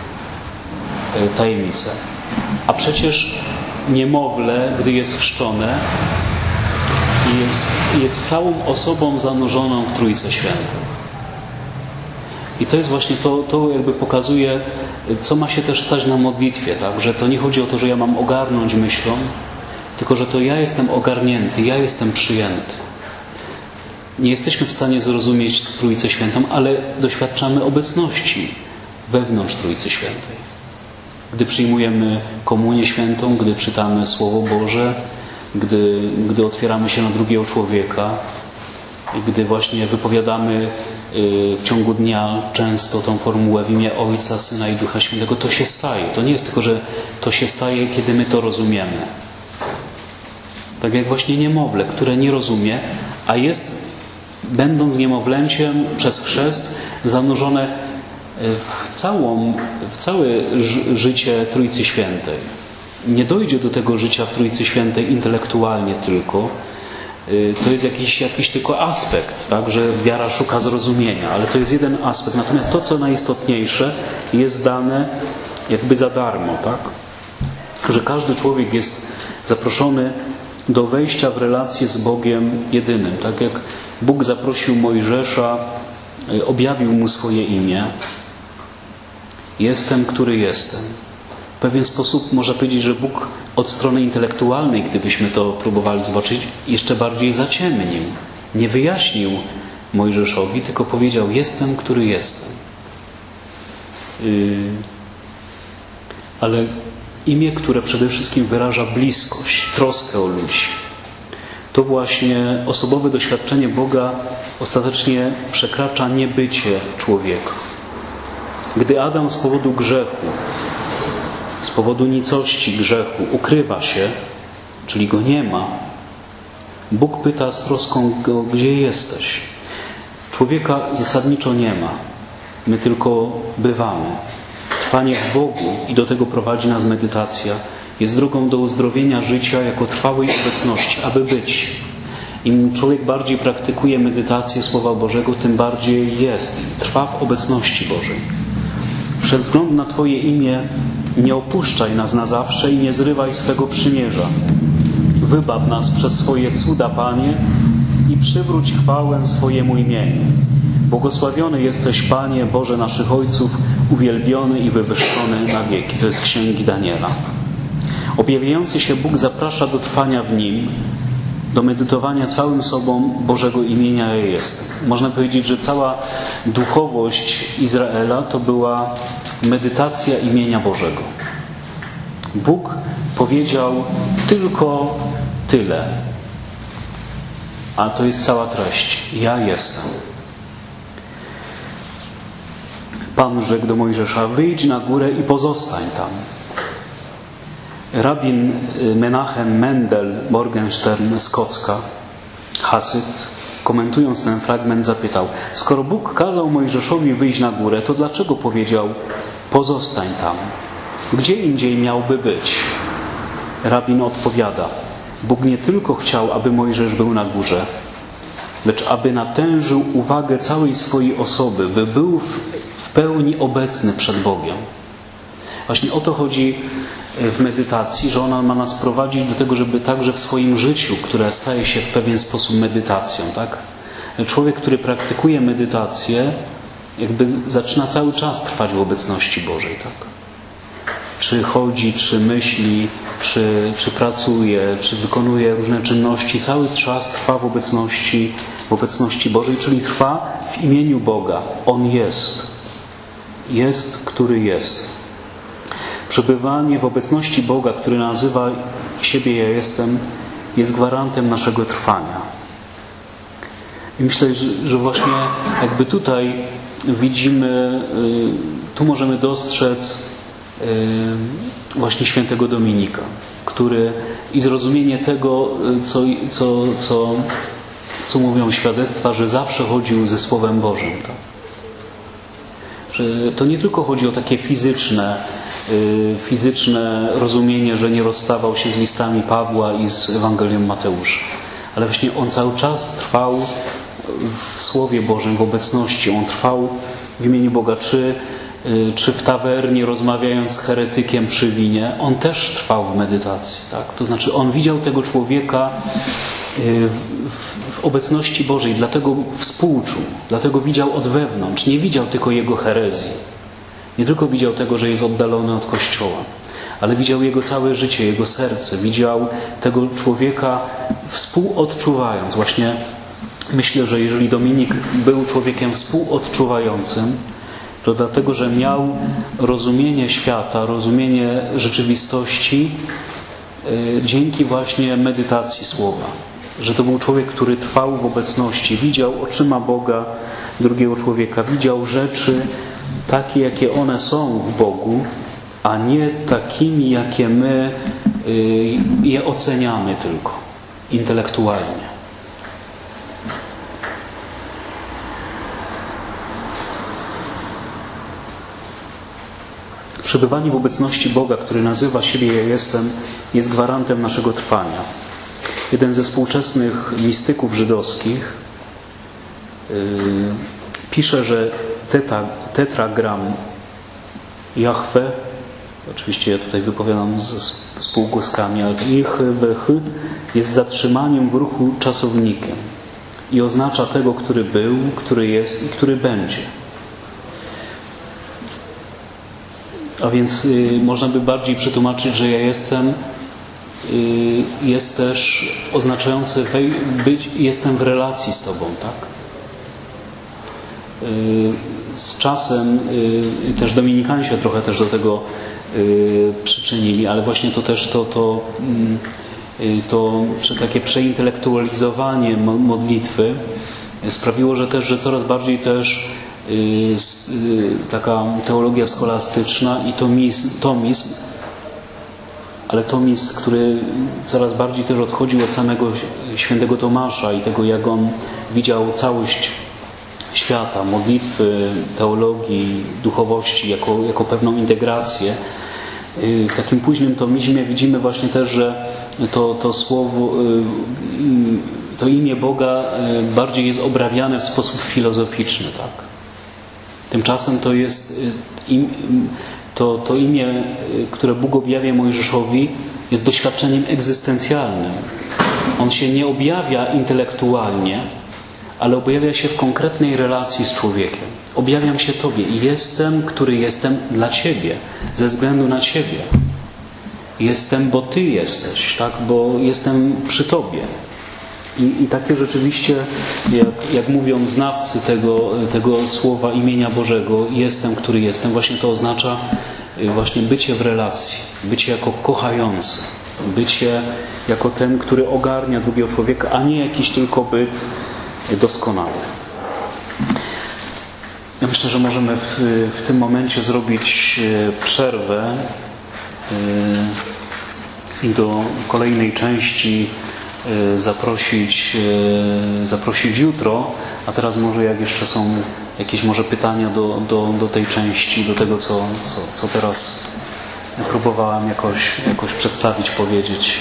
S2: yy, tajemnicę. A przecież niemowlę, gdy jest chrzczone, jest, jest całą osobą zanurzoną w Trójce Świętej. I to jest właśnie to, to jakby pokazuje, co ma się też stać na modlitwie, tak? Że to nie chodzi o to, że ja mam ogarnąć myślą, tylko że to ja jestem ogarnięty, ja jestem przyjęty. Nie jesteśmy w stanie zrozumieć Trójcę Świętą, ale doświadczamy obecności wewnątrz Trójcy Świętej. Gdy przyjmujemy Komunię Świętą, gdy czytamy Słowo Boże, gdy, gdy otwieramy się na drugiego człowieka, gdy właśnie wypowiadamy w ciągu dnia często tą formułę w imię Ojca, Syna i Ducha Świętego, to się staje. To nie jest tylko, że to się staje, kiedy my to rozumiemy. Tak jak właśnie niemowlę, które nie rozumie, a jest, będąc niemowlęciem przez chrzest, zanurzone w, całą, w całe życie Trójcy Świętej. Nie dojdzie do tego życia w Trójcy Świętej intelektualnie tylko. To jest jakiś, jakiś tylko aspekt, tak, że wiara szuka zrozumienia, ale to jest jeden aspekt. Natomiast to, co najistotniejsze, jest dane jakby za darmo, tak? Że każdy człowiek jest zaproszony do wejścia w relację z Bogiem jedynym. Tak jak Bóg zaprosił Mojżesza, objawił mu swoje imię. Jestem, który jestem. W pewien sposób można powiedzieć, że Bóg od strony intelektualnej, gdybyśmy to próbowali zobaczyć, jeszcze bardziej zaciemnił. Nie wyjaśnił Mojżeszowi, tylko powiedział: jestem, który jestem. Yy... Ale imię, które przede wszystkim wyraża bliskość, troskę o ludzi. To właśnie osobowe doświadczenie Boga ostatecznie przekracza niebycie człowieka. Gdy Adam z powodu grzechu, z powodu nicości grzechu ukrywa się, czyli go nie ma, Bóg pyta z troską go: gdzie jesteś? Człowieka zasadniczo nie ma. My tylko bywamy. Trwanie w Bogu, i do tego prowadzi nas medytacja, jest drogą do uzdrowienia życia jako trwałej obecności, aby być. Im człowiek bardziej praktykuje medytację Słowa Bożego, tym bardziej jest, trwa w obecności Bożej. Przez wzgląd na Twoje imię nie opuszczaj nas na zawsze i nie zrywaj swego przymierza. Wybaw nas przez swoje cuda, Panie, i przywróć chwałę swojemu imieniu. Błogosławiony jesteś, Panie, Boże naszych ojców, uwielbiony i wywyższony na wieki. To jest Księgi Daniela. Objawiający się Bóg zaprasza do trwania w Nim, do medytowania całym sobą Bożego imienia ja jestem. Można powiedzieć, że cała duchowość Izraela to była medytacja imienia Bożego. Bóg powiedział tylko tyle, a to jest cała treść. Ja jestem. Pan rzekł do Mojżesza: wyjdź na górę i pozostań tam. Rabin Menachem Mendel Morgenstern z Kocka, Hasyt, komentując ten fragment, zapytał: skoro Bóg kazał Mojżeszowi wyjść na górę, to dlaczego powiedział: pozostań tam? Gdzie indziej miałby być? Rabin odpowiada: Bóg nie tylko chciał, aby Mojżesz był na górze, lecz aby natężył uwagę całej swojej osoby, by był w pełni obecny przed Bogiem. Właśnie o to chodzi w medytacji, że ona ma nas prowadzić do tego, żeby także w swoim życiu, które staje się w pewien sposób medytacją, tak? Człowiek, który praktykuje medytację, jakby zaczyna cały czas trwać w obecności Bożej, tak? Czy chodzi, czy myśli, czy, czy pracuje, czy wykonuje różne czynności, cały czas trwa w obecności, w obecności Bożej, czyli trwa w imieniu Boga. On jest. Jest, który jest. Przebywanie w obecności Boga, który nazywa siebie ja jestem, jest gwarantem naszego trwania. I myślę, że, że właśnie jakby tutaj widzimy, tu możemy dostrzec właśnie świętego Dominika, który i zrozumienie tego, co, co, co, co mówią świadectwa, że zawsze chodził ze Słowem Bożym. Tak? Że to nie tylko chodzi o takie fizyczne fizyczne rozumienie, że nie rozstawał się z listami Pawła i z Ewangelią Mateusza. Ale właśnie on cały czas trwał w Słowie Bożym, w obecności. On trwał w imieniu Boga. Czy, czy w tawernie rozmawiając z heretykiem przy winie, on też trwał w medytacji. Tak? To znaczy on widział tego człowieka w, w obecności Bożej, dlatego współczuł, dlatego widział od wewnątrz. Nie widział tylko jego herezji. Nie tylko widział tego, że jest oddalony od Kościoła, ale widział jego całe życie, jego serce. Widział tego człowieka współodczuwając. Właśnie myślę, że jeżeli Dominik był człowiekiem współodczuwającym, to dlatego, że miał rozumienie świata, rozumienie rzeczywistości yy, dzięki właśnie medytacji Słowa. Że to był człowiek, który trwał w obecności, widział oczyma Boga drugiego człowieka, widział rzeczy takie, jakie one są w Bogu, a nie takimi, jakie my yy, je oceniamy tylko intelektualnie. Przebywanie w obecności Boga, który nazywa siebie Ja Jestem, jest gwarantem naszego trwania. Jeden ze współczesnych mistyków żydowskich yy, pisze, że teta, tetragram Jahwe, oczywiście ja tutaj wypowiadam z, z półgłoskami, ale Jehweh jest zatrzymaniem w ruchu czasownikiem i oznacza tego, który był, który jest i który będzie. A więc y, można by bardziej przetłumaczyć, że ja jestem y, jest też oznaczający wej, być, jestem w relacji z Tobą, tak? Y, z czasem y, też Dominikanie się trochę też do tego y, przyczynili, ale właśnie to też to, to, y, to takie przeintelektualizowanie modlitwy sprawiło, że też, że coraz bardziej też taka teologia scholastyczna i tomizm, tomizm, ale tomizm, który coraz bardziej też odchodził od samego świętego Tomasza i tego, jak on widział całość świata, modlitwy, teologii, duchowości jako, jako pewną integrację. W takim późnym tomizmie widzimy właśnie też, że to, to słowo, to imię Boga bardziej jest obrabiane w sposób filozoficzny, tak? Tymczasem to jest to, to imię, które Bóg objawia Mojżeszowi, jest doświadczeniem egzystencjalnym. On się nie objawia intelektualnie, ale objawia się w konkretnej relacji z człowiekiem. Objawiam się Tobie i jestem, który jestem dla Ciebie, ze względu na Ciebie. Jestem, bo Ty jesteś, tak? Bo jestem przy Tobie. I, i takie rzeczywiście, jak, jak mówią znawcy tego, tego słowa imienia Bożego, jestem, który jestem, właśnie to oznacza właśnie bycie w relacji, bycie jako kochający, bycie jako ten, który ogarnia drugiego człowieka, a nie jakiś tylko byt doskonały. Ja myślę, że możemy w, w tym momencie zrobić przerwę i do kolejnej części zaprosić, zaprosić jutro, a teraz może jak jeszcze są jakieś może pytania do, do, do tej części, do tego co, co, co teraz próbowałem jakoś, jakoś przedstawić, powiedzieć.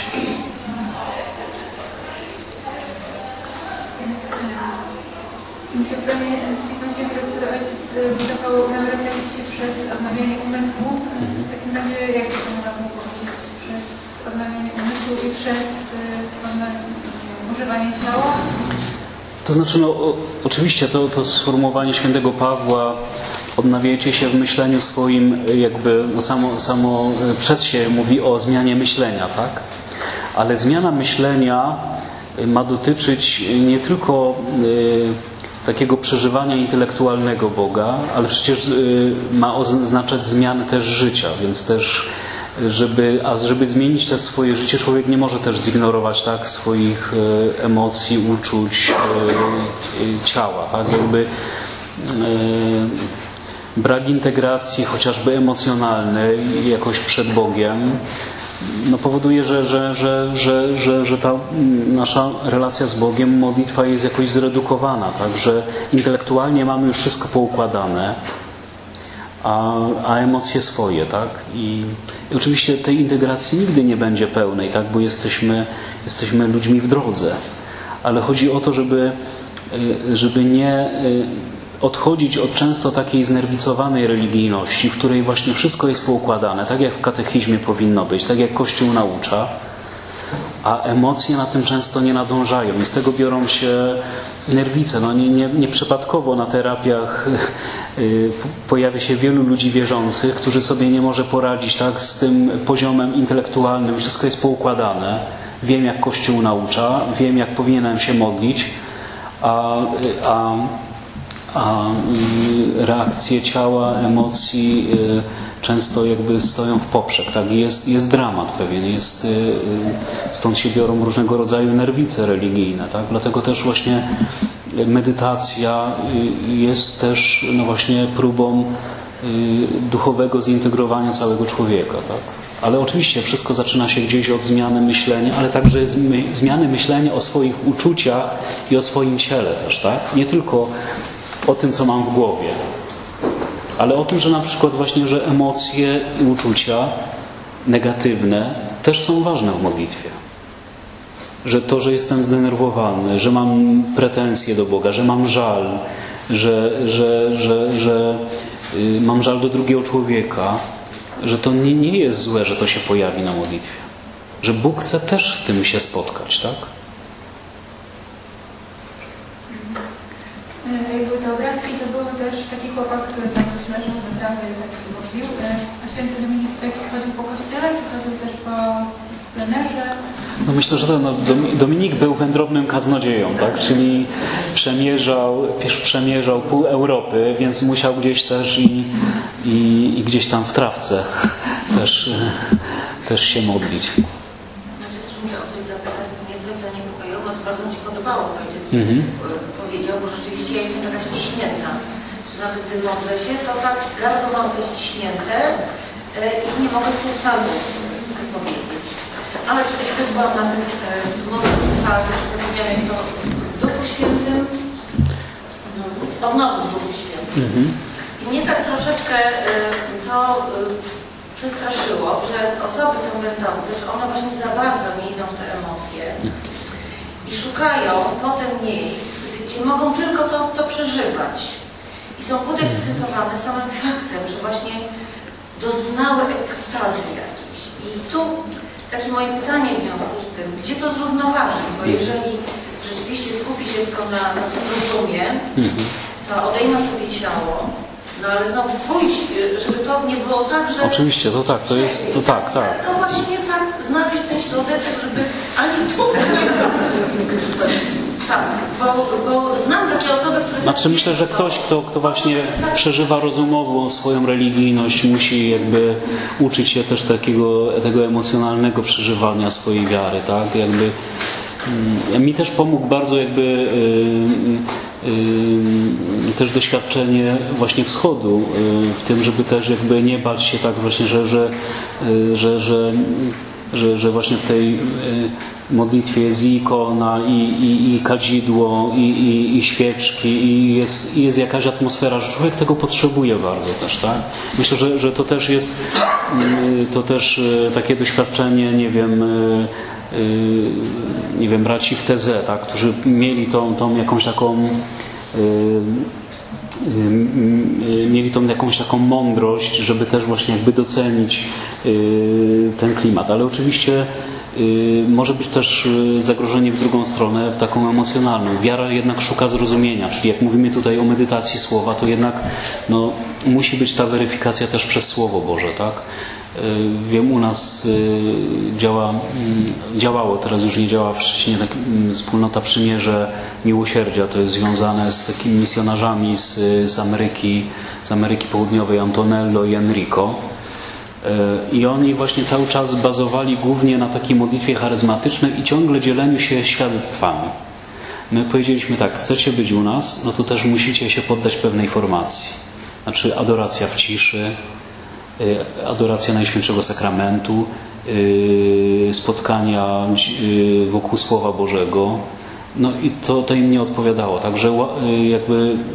S3: To zdanie z Pisma Świętego, które Ojciec budował nawracać się przez odnawianie umysłu. W takim razie jak to można powiedzieć? Przez odnawianie umysłu i przez używanie ciała?
S2: To znaczy, no, o, oczywiście to, to sformułowanie świętego Pawła, odnawiajcie się w myśleniu swoim, jakby no samo, samo przez się mówi o zmianie myślenia, tak? Ale zmiana myślenia ma dotyczyć nie tylko y, takiego przeżywania intelektualnego Boga, ale przecież y, ma oznaczać zmianę też życia, więc też Żeby, a żeby zmienić też swoje życie, człowiek nie może też zignorować tak swoich e, emocji, uczuć, e, e, ciała. Tak? Jakby e, brak integracji chociażby emocjonalnej jakoś przed Bogiem no powoduje, że, że, że, że, że, że ta nasza relacja z Bogiem, modlitwa jest jakoś zredukowana. Tak? Że intelektualnie mamy już wszystko poukładane, a, a emocje swoje, tak? I, I oczywiście tej integracji nigdy nie będzie pełnej, tak? Bo jesteśmy, jesteśmy ludźmi w drodze. Ale chodzi o to, żeby, żeby nie odchodzić od często takiej znerwicowanej religijności, w której właśnie wszystko jest poukładane, tak jak w katechizmie powinno być, tak jak Kościół naucza, a emocje na tym często nie nadążają i z tego biorą się nerwice. No nie, nie, nieprzypadkowo na terapiach pojawia się wielu ludzi wierzących, którzy sobie nie może poradzić tak z tym poziomem intelektualnym, wszystko jest poukładane, wiem jak Kościół naucza, wiem jak powinienem się modlić, a, a, a reakcje ciała, emocji często jakby stoją w poprzek, tak? Jest, jest dramat pewien, jest, stąd się biorą różnego rodzaju nerwice religijne, tak? Dlatego też właśnie medytacja jest też no właśnie próbą duchowego zintegrowania całego człowieka, tak? Ale oczywiście wszystko zaczyna się gdzieś od zmiany myślenia, ale także zmiany myślenia o swoich uczuciach i o swoim ciele też, tak? Nie tylko o tym, co mam w głowie, ale o tym, że na przykład właśnie, że emocje i uczucia negatywne też są ważne w modlitwie. Że to, że jestem zdenerwowany, że mam pretensje do Boga, że mam żal, że, że, że, że y, mam żal do drugiego człowieka, że to nie, nie jest złe, że to się pojawi na modlitwie. Że Bóg chce też w tym się spotkać, tak?
S3: Jakby te obrazki to był też taki chłopak, który tak leżał na trawie i tak się modlił. A święty Dominik tak chodził po kościele, czy chodził też po plenerze?
S2: No myślę, że to, no, Dominik był wędrownym kaznodzieją, tak? Czyli przemierzał, przemierzał pół Europy, więc musiał gdzieś też i, i, i gdzieś tam w trawce też, też się modlić.
S4: Znaczy, też mnie o coś zapytać, bo mnie coś zaniepokoiło, znaczy bardzo mi się podobało, co ojciec
S2: Mhm.
S4: powiedział, bo rzeczywiście ja jestem taka ściśnięta, że nawet gdy modlę się, to tak bardzo mam to ściśnięte i nie mogę tu ustawić powiedzieć. Ale oczywiście też byłam na tym modlitwach, że zapomniałam jak to w Duchu Świętym, odnowu w Duchu Świętym.
S2: Mhm.
S4: I mnie tak troszeczkę to przestraszyło, że osoby tam będące, że one właśnie za bardzo nie idą w te emocje i szukają potem miejsc, gdzie mogą tylko to, to przeżywać. I są podekscytowane samym faktem, że właśnie doznały ekstazy jakiejś. I tu takie moje pytanie w związku z tym, gdzie to zrównoważyć? Bo jeżeli rzeczywiście skupi się tylko na, na tym rozumie, to odejmę sobie ciało, no ale no pójść, żeby to nie było tak, że...
S2: Oczywiście, to tak, to jest, to tak, tak.
S4: To właśnie tak, znaleźć ten środeczek, żeby ani to... Tak, bo, bo znam takie osoby, które...
S2: Znaczy myślę, że ktoś, kto, kto właśnie przeżywa rozumową swoją religijność, musi jakby uczyć się też takiego, tego emocjonalnego przeżywania swojej wiary, tak? Jakby mm, mi też pomógł bardzo jakby yy, yy, też doświadczenie właśnie wschodu yy, w tym, żeby też jakby nie bać się tak właśnie, że, że, yy, że, że, że, że właśnie w tej yy, modlitwie jest i ikona, i, i, i kadzidło, i, i, i świeczki, i jest, i jest jakaś atmosfera, że człowiek tego potrzebuje bardzo też, tak? Myślę, że, że to też jest to też takie doświadczenie, nie wiem, nie wiem, braci w Tezę, tak? Którzy mieli tą, tą jakąś taką mieli tą jakąś taką mądrość, żeby też właśnie jakby docenić ten klimat, ale oczywiście może być też zagrożenie w drugą stronę, w taką emocjonalną. Wiara jednak szuka zrozumienia, czyli jak mówimy tutaj o medytacji słowa, to jednak no, musi być ta weryfikacja też przez Słowo Boże, tak? Wiem, u nas działa, działało, teraz już nie działa w Szczecinie tak, wspólnota Przymierze Miłosierdzia, to jest związane z takimi misjonarzami z, z Ameryki, z Ameryki Południowej, Antonello i Enrico. I oni właśnie cały czas bazowali głównie na takiej modlitwie charyzmatycznej i ciągle dzieleniu się świadectwami. My powiedzieliśmy tak, chcecie być u nas, no to też musicie się poddać pewnej formacji. Znaczy adoracja w ciszy, adoracja Najświętszego Sakramentu, spotkania wokół Słowa Bożego. No i to, to im nie odpowiadało. Także jakby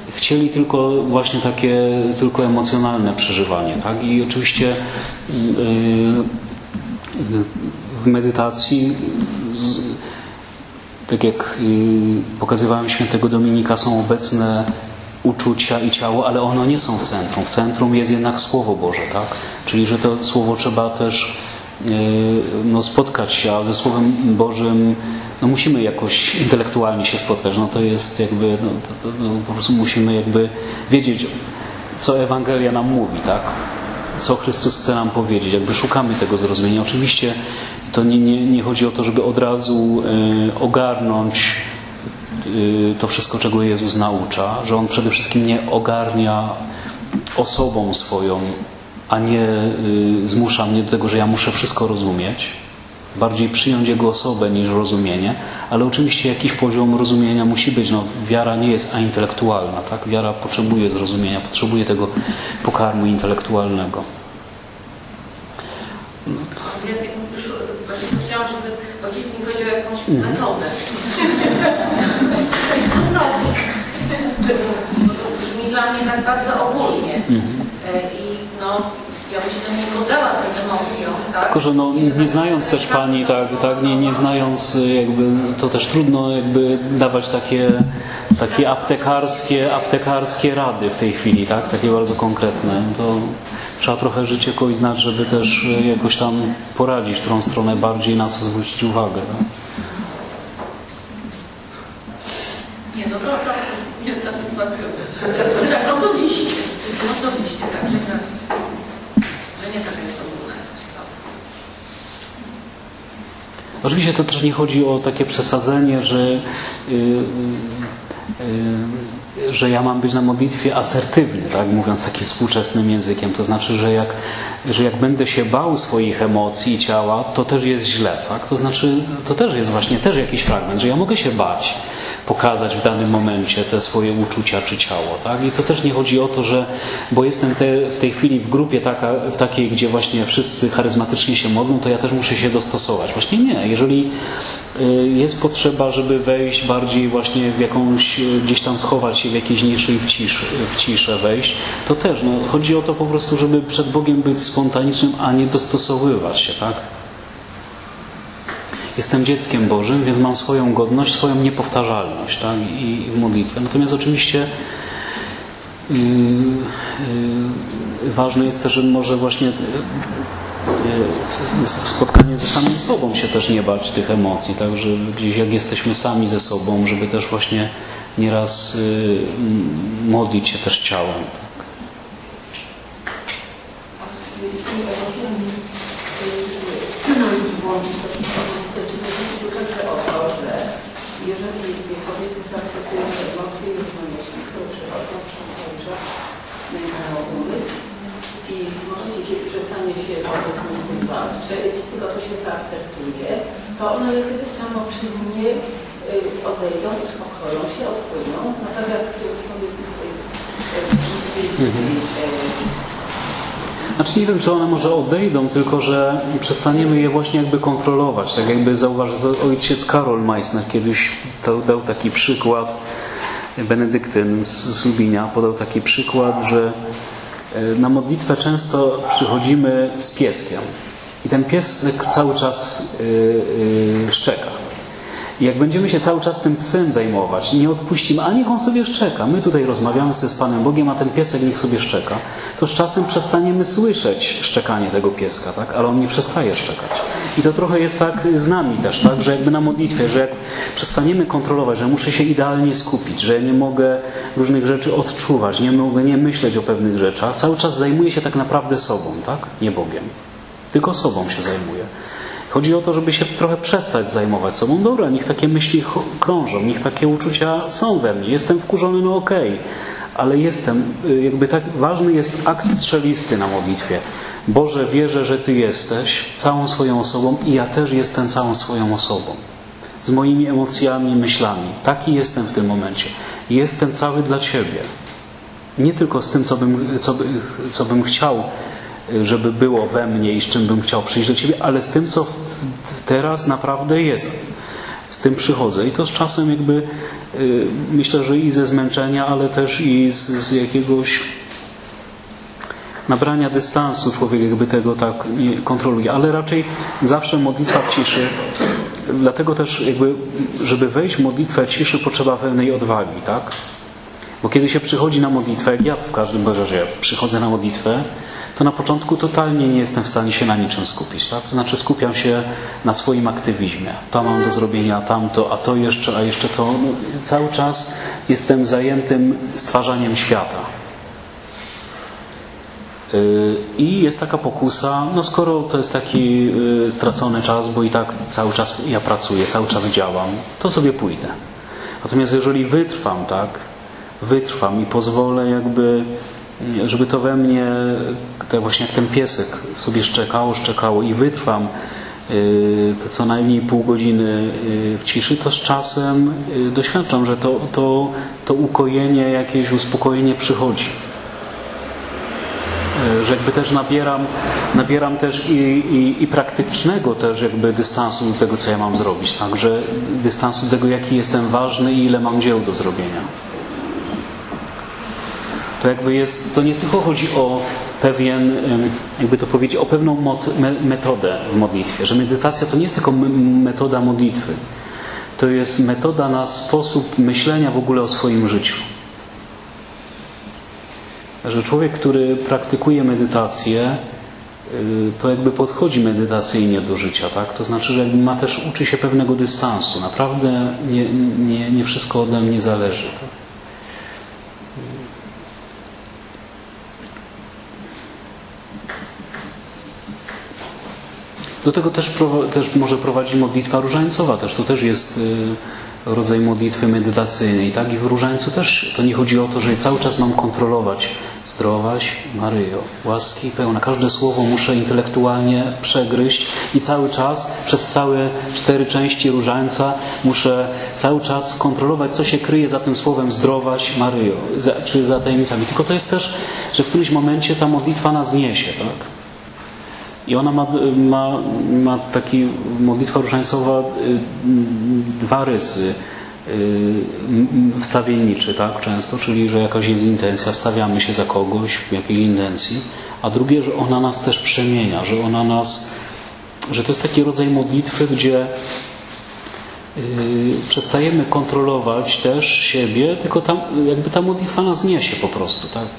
S2: chcieli tylko właśnie takie, tylko emocjonalne przeżywanie, tak? I oczywiście yy, w medytacji z, tak jak yy, pokazywałem świętego Dominika, są obecne uczucia i ciało, ale one nie są w centrum. W centrum jest jednak Słowo Boże, tak? Czyli, że to Słowo trzeba też yy, no, spotkać się, a ze Słowem Bożym no, musimy jakoś intelektualnie się spotkać. No to jest jakby, no, to, to, no, po prostu musimy jakby wiedzieć, co Ewangelia nam mówi, tak? Co Chrystus chce nam powiedzieć. Jakby szukamy tego zrozumienia. Oczywiście to nie, nie, nie chodzi o to, żeby od razu yy, ogarnąć to wszystko, czego Jezus naucza, że On przede wszystkim nie ogarnia osobą swoją, a nie zmusza mnie do tego, że ja muszę wszystko rozumieć. Bardziej przyjąć Jego osobę niż rozumienie, ale oczywiście jakiś poziom rozumienia musi być. No, wiara nie jest aintelektualna, tak? Wiara potrzebuje zrozumienia, potrzebuje tego pokarmu intelektualnego.
S4: Chciałam, żeby ojciec mi powiedział jakąś mm. metodę. Sposobnik. Bo to brzmi dla mnie tak bardzo ogólnie. Mm. I no, ja bym się tam nie poddała tym emocjom. Tak?
S2: Tylko, że no, nie znając też Pani, tak, tak nie, nie znając jakby, to też trudno jakby dawać takie, takie aptekarskie, aptekarskie rady w tej chwili, tak? Takie bardzo konkretne. To trzeba trochę życie kogoś znać, żeby też jakoś tam poradzić, w którą stronę bardziej, na co zwrócić uwagę. Tak?
S4: Nie, no to, to nie satysfakcjonuje. Tak, osobiście. Osobiście, tak, że, że nie taka jest ogólna jakaś.
S2: Oczywiście to też nie chodzi o takie przesadzenie, że yy, yy, że ja mam być na modlitwie asertywny, tak, mówiąc takim współczesnym językiem. To znaczy, że jak, że jak będę się bał swoich emocji i ciała, to też jest źle, tak? To znaczy, to też jest właśnie też jakiś fragment, że ja mogę się bać, pokazać w danym momencie te swoje uczucia czy ciało, tak? I to też nie chodzi o to, że bo jestem te, w tej chwili w grupie taka, w takiej, gdzie właśnie wszyscy charyzmatycznie się modlą, to ja też muszę się dostosować. Właśnie nie. Jeżeli jest potrzeba, żeby wejść bardziej właśnie w jakąś, gdzieś tam schować się w jakiejś niszy i w ciszę, w ciszę wejść, to też, no, chodzi o to po prostu, żeby przed Bogiem być spontanicznym, a nie dostosowywać się, tak? Jestem dzieckiem Bożym, więc mam swoją godność, swoją niepowtarzalność, tak? I, i w modlitwie. Natomiast oczywiście yy, yy, ważne jest też, że może właśnie w spotkaniu ze samym sobą się też nie bać tych emocji, tak, że gdzieś jak jesteśmy sami ze sobą, żeby też właśnie nieraz y, modlić się też ciałem.
S5: Z tymi emocjami włączyć to czy nie chodzi także o to, że jeżeli powiedzmy zaakceptujemy emocje i różne myśli, które przychodzą cały czas na umysł, i w momencie, kiedy przestanie się powiedzmy z tym walczyć, tylko to się zaakceptuje, to one jak gdyby samoczynnie odejdą, uspokoją się, odpłyną. No tak jak powiedzmy tutaj
S2: Znaczy nie wiem, czy one może odejdą, tylko że przestaniemy je właśnie jakby kontrolować. Tak jakby zauważył to ojciec Karol Meissner kiedyś dał taki przykład, Benedyktyn z Lubinia podał taki przykład, że na modlitwę często przychodzimy z pieskiem i ten pies cały czas szczeka. I jak będziemy się cały czas tym psem zajmować i nie odpuścimy, a niech on sobie szczeka, my tutaj rozmawiamy sobie z Panem Bogiem, a ten piesek niech sobie szczeka, to z czasem przestaniemy słyszeć szczekanie tego pieska, tak? Ale on nie przestaje szczekać. I to trochę jest tak z nami też, tak? Że jakby na modlitwie, że jak przestaniemy kontrolować, że muszę się idealnie skupić, że nie mogę różnych rzeczy odczuwać, nie mogę nie myśleć o pewnych rzeczach, cały czas zajmuję się tak naprawdę sobą, tak? Nie Bogiem. Tylko sobą się zajmuję. Chodzi o to, żeby się trochę przestać zajmować sobą. Dobra, niech takie myśli krążą, niech takie uczucia są we mnie. Jestem wkurzony, no okej, okay. Ale jestem, jakby tak ważny jest akt strzelisty na modlitwie. Boże, wierzę, że Ty jesteś całą swoją osobą i ja też jestem całą swoją osobą. Z moimi emocjami, myślami. Taki jestem w tym momencie. Jestem cały dla Ciebie. Nie tylko z tym, co bym, co by, co bym chciał, żeby było we mnie i z czym bym chciał przyjść do Ciebie, ale z tym, co teraz naprawdę jest. z tym przychodzę. I to z czasem jakby y, myślę, że i ze zmęczenia, ale też i z, z jakiegoś nabrania dystansu człowiek jakby tego tak nie kontroluje. Ale raczej zawsze modlitwa w ciszy. Dlatego też jakby, żeby wejść w modlitwę w ciszy, potrzeba pewnej odwagi, tak? Bo kiedy się przychodzi na modlitwę, jak ja w każdym razie przychodzę na modlitwę, to na początku totalnie nie jestem w stanie się na niczym skupić. Tak? To znaczy skupiam się na swoim aktywizmie. To mam do zrobienia, tamto, a to jeszcze, a jeszcze to. No, cały czas jestem zajętym stwarzaniem świata. Yy, I jest taka pokusa, no skoro to jest taki yy, stracony czas, bo i tak cały czas ja pracuję, cały czas działam, to sobie pójdę. Natomiast jeżeli wytrwam, tak, wytrwam i pozwolę jakby, żeby to we mnie, tak właśnie jak ten piesek sobie szczekało, szczekało i wytrwam yy, to co najmniej pół godziny yy, w ciszy, to z czasem yy, doświadczam, że to, to, to ukojenie, jakieś uspokojenie przychodzi. Yy, że jakby też nabieram, nabieram też i, i, i praktycznego też jakby dystansu do tego, co ja mam zrobić. Także dystansu do tego, jaki jestem ważny i ile mam dzieł do zrobienia. To jakby jest, to nie tylko chodzi o pewien, jakby to powiedzieć, o pewną mod, me, metodę w modlitwie, że medytacja to nie jest tylko metoda modlitwy. To jest metoda na sposób myślenia w ogóle o swoim życiu. Że człowiek, który praktykuje medytację, to jakby podchodzi medytacyjnie do życia, tak? To znaczy, że ma też, uczy się pewnego dystansu. Naprawdę nie, nie, nie wszystko ode mnie zależy. Tak? Do tego też, też może prowadzić modlitwa różańcowa. Też to też jest rodzaj modlitwy medytacyjnej. Tak? I w różańcu też to nie chodzi o to, że cały czas mam kontrolować. Zdrowaś Maryjo, łaski pełna. Każde słowo muszę intelektualnie przegryźć i cały czas, przez całe cztery części różańca muszę cały czas kontrolować, co się kryje za tym słowem zdrowaś Maryjo, za, czy za tajemnicami. Tylko to jest też, że w którymś momencie ta modlitwa nas niesie, tak? I ona ma, ma, ma taki, modlitwa różańcowa, dwa rysy. Wstawienniczy, tak, często, czyli że jakaś jest intencja, wstawiamy się za kogoś w jakiej intencji, a drugie, że ona nas też przemienia, że ona nas, że to jest taki rodzaj modlitwy, gdzie yy, przestajemy kontrolować też siebie, tylko tam jakby ta modlitwa nas niesie po prostu, tak.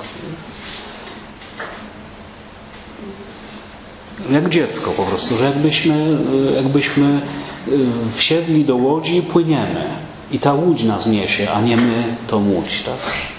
S2: Jak dziecko po prostu, że jakbyśmy, jakbyśmy wsiedli do łodzi i płyniemy. I ta łódź nas niesie, a nie my tą łódź, tak?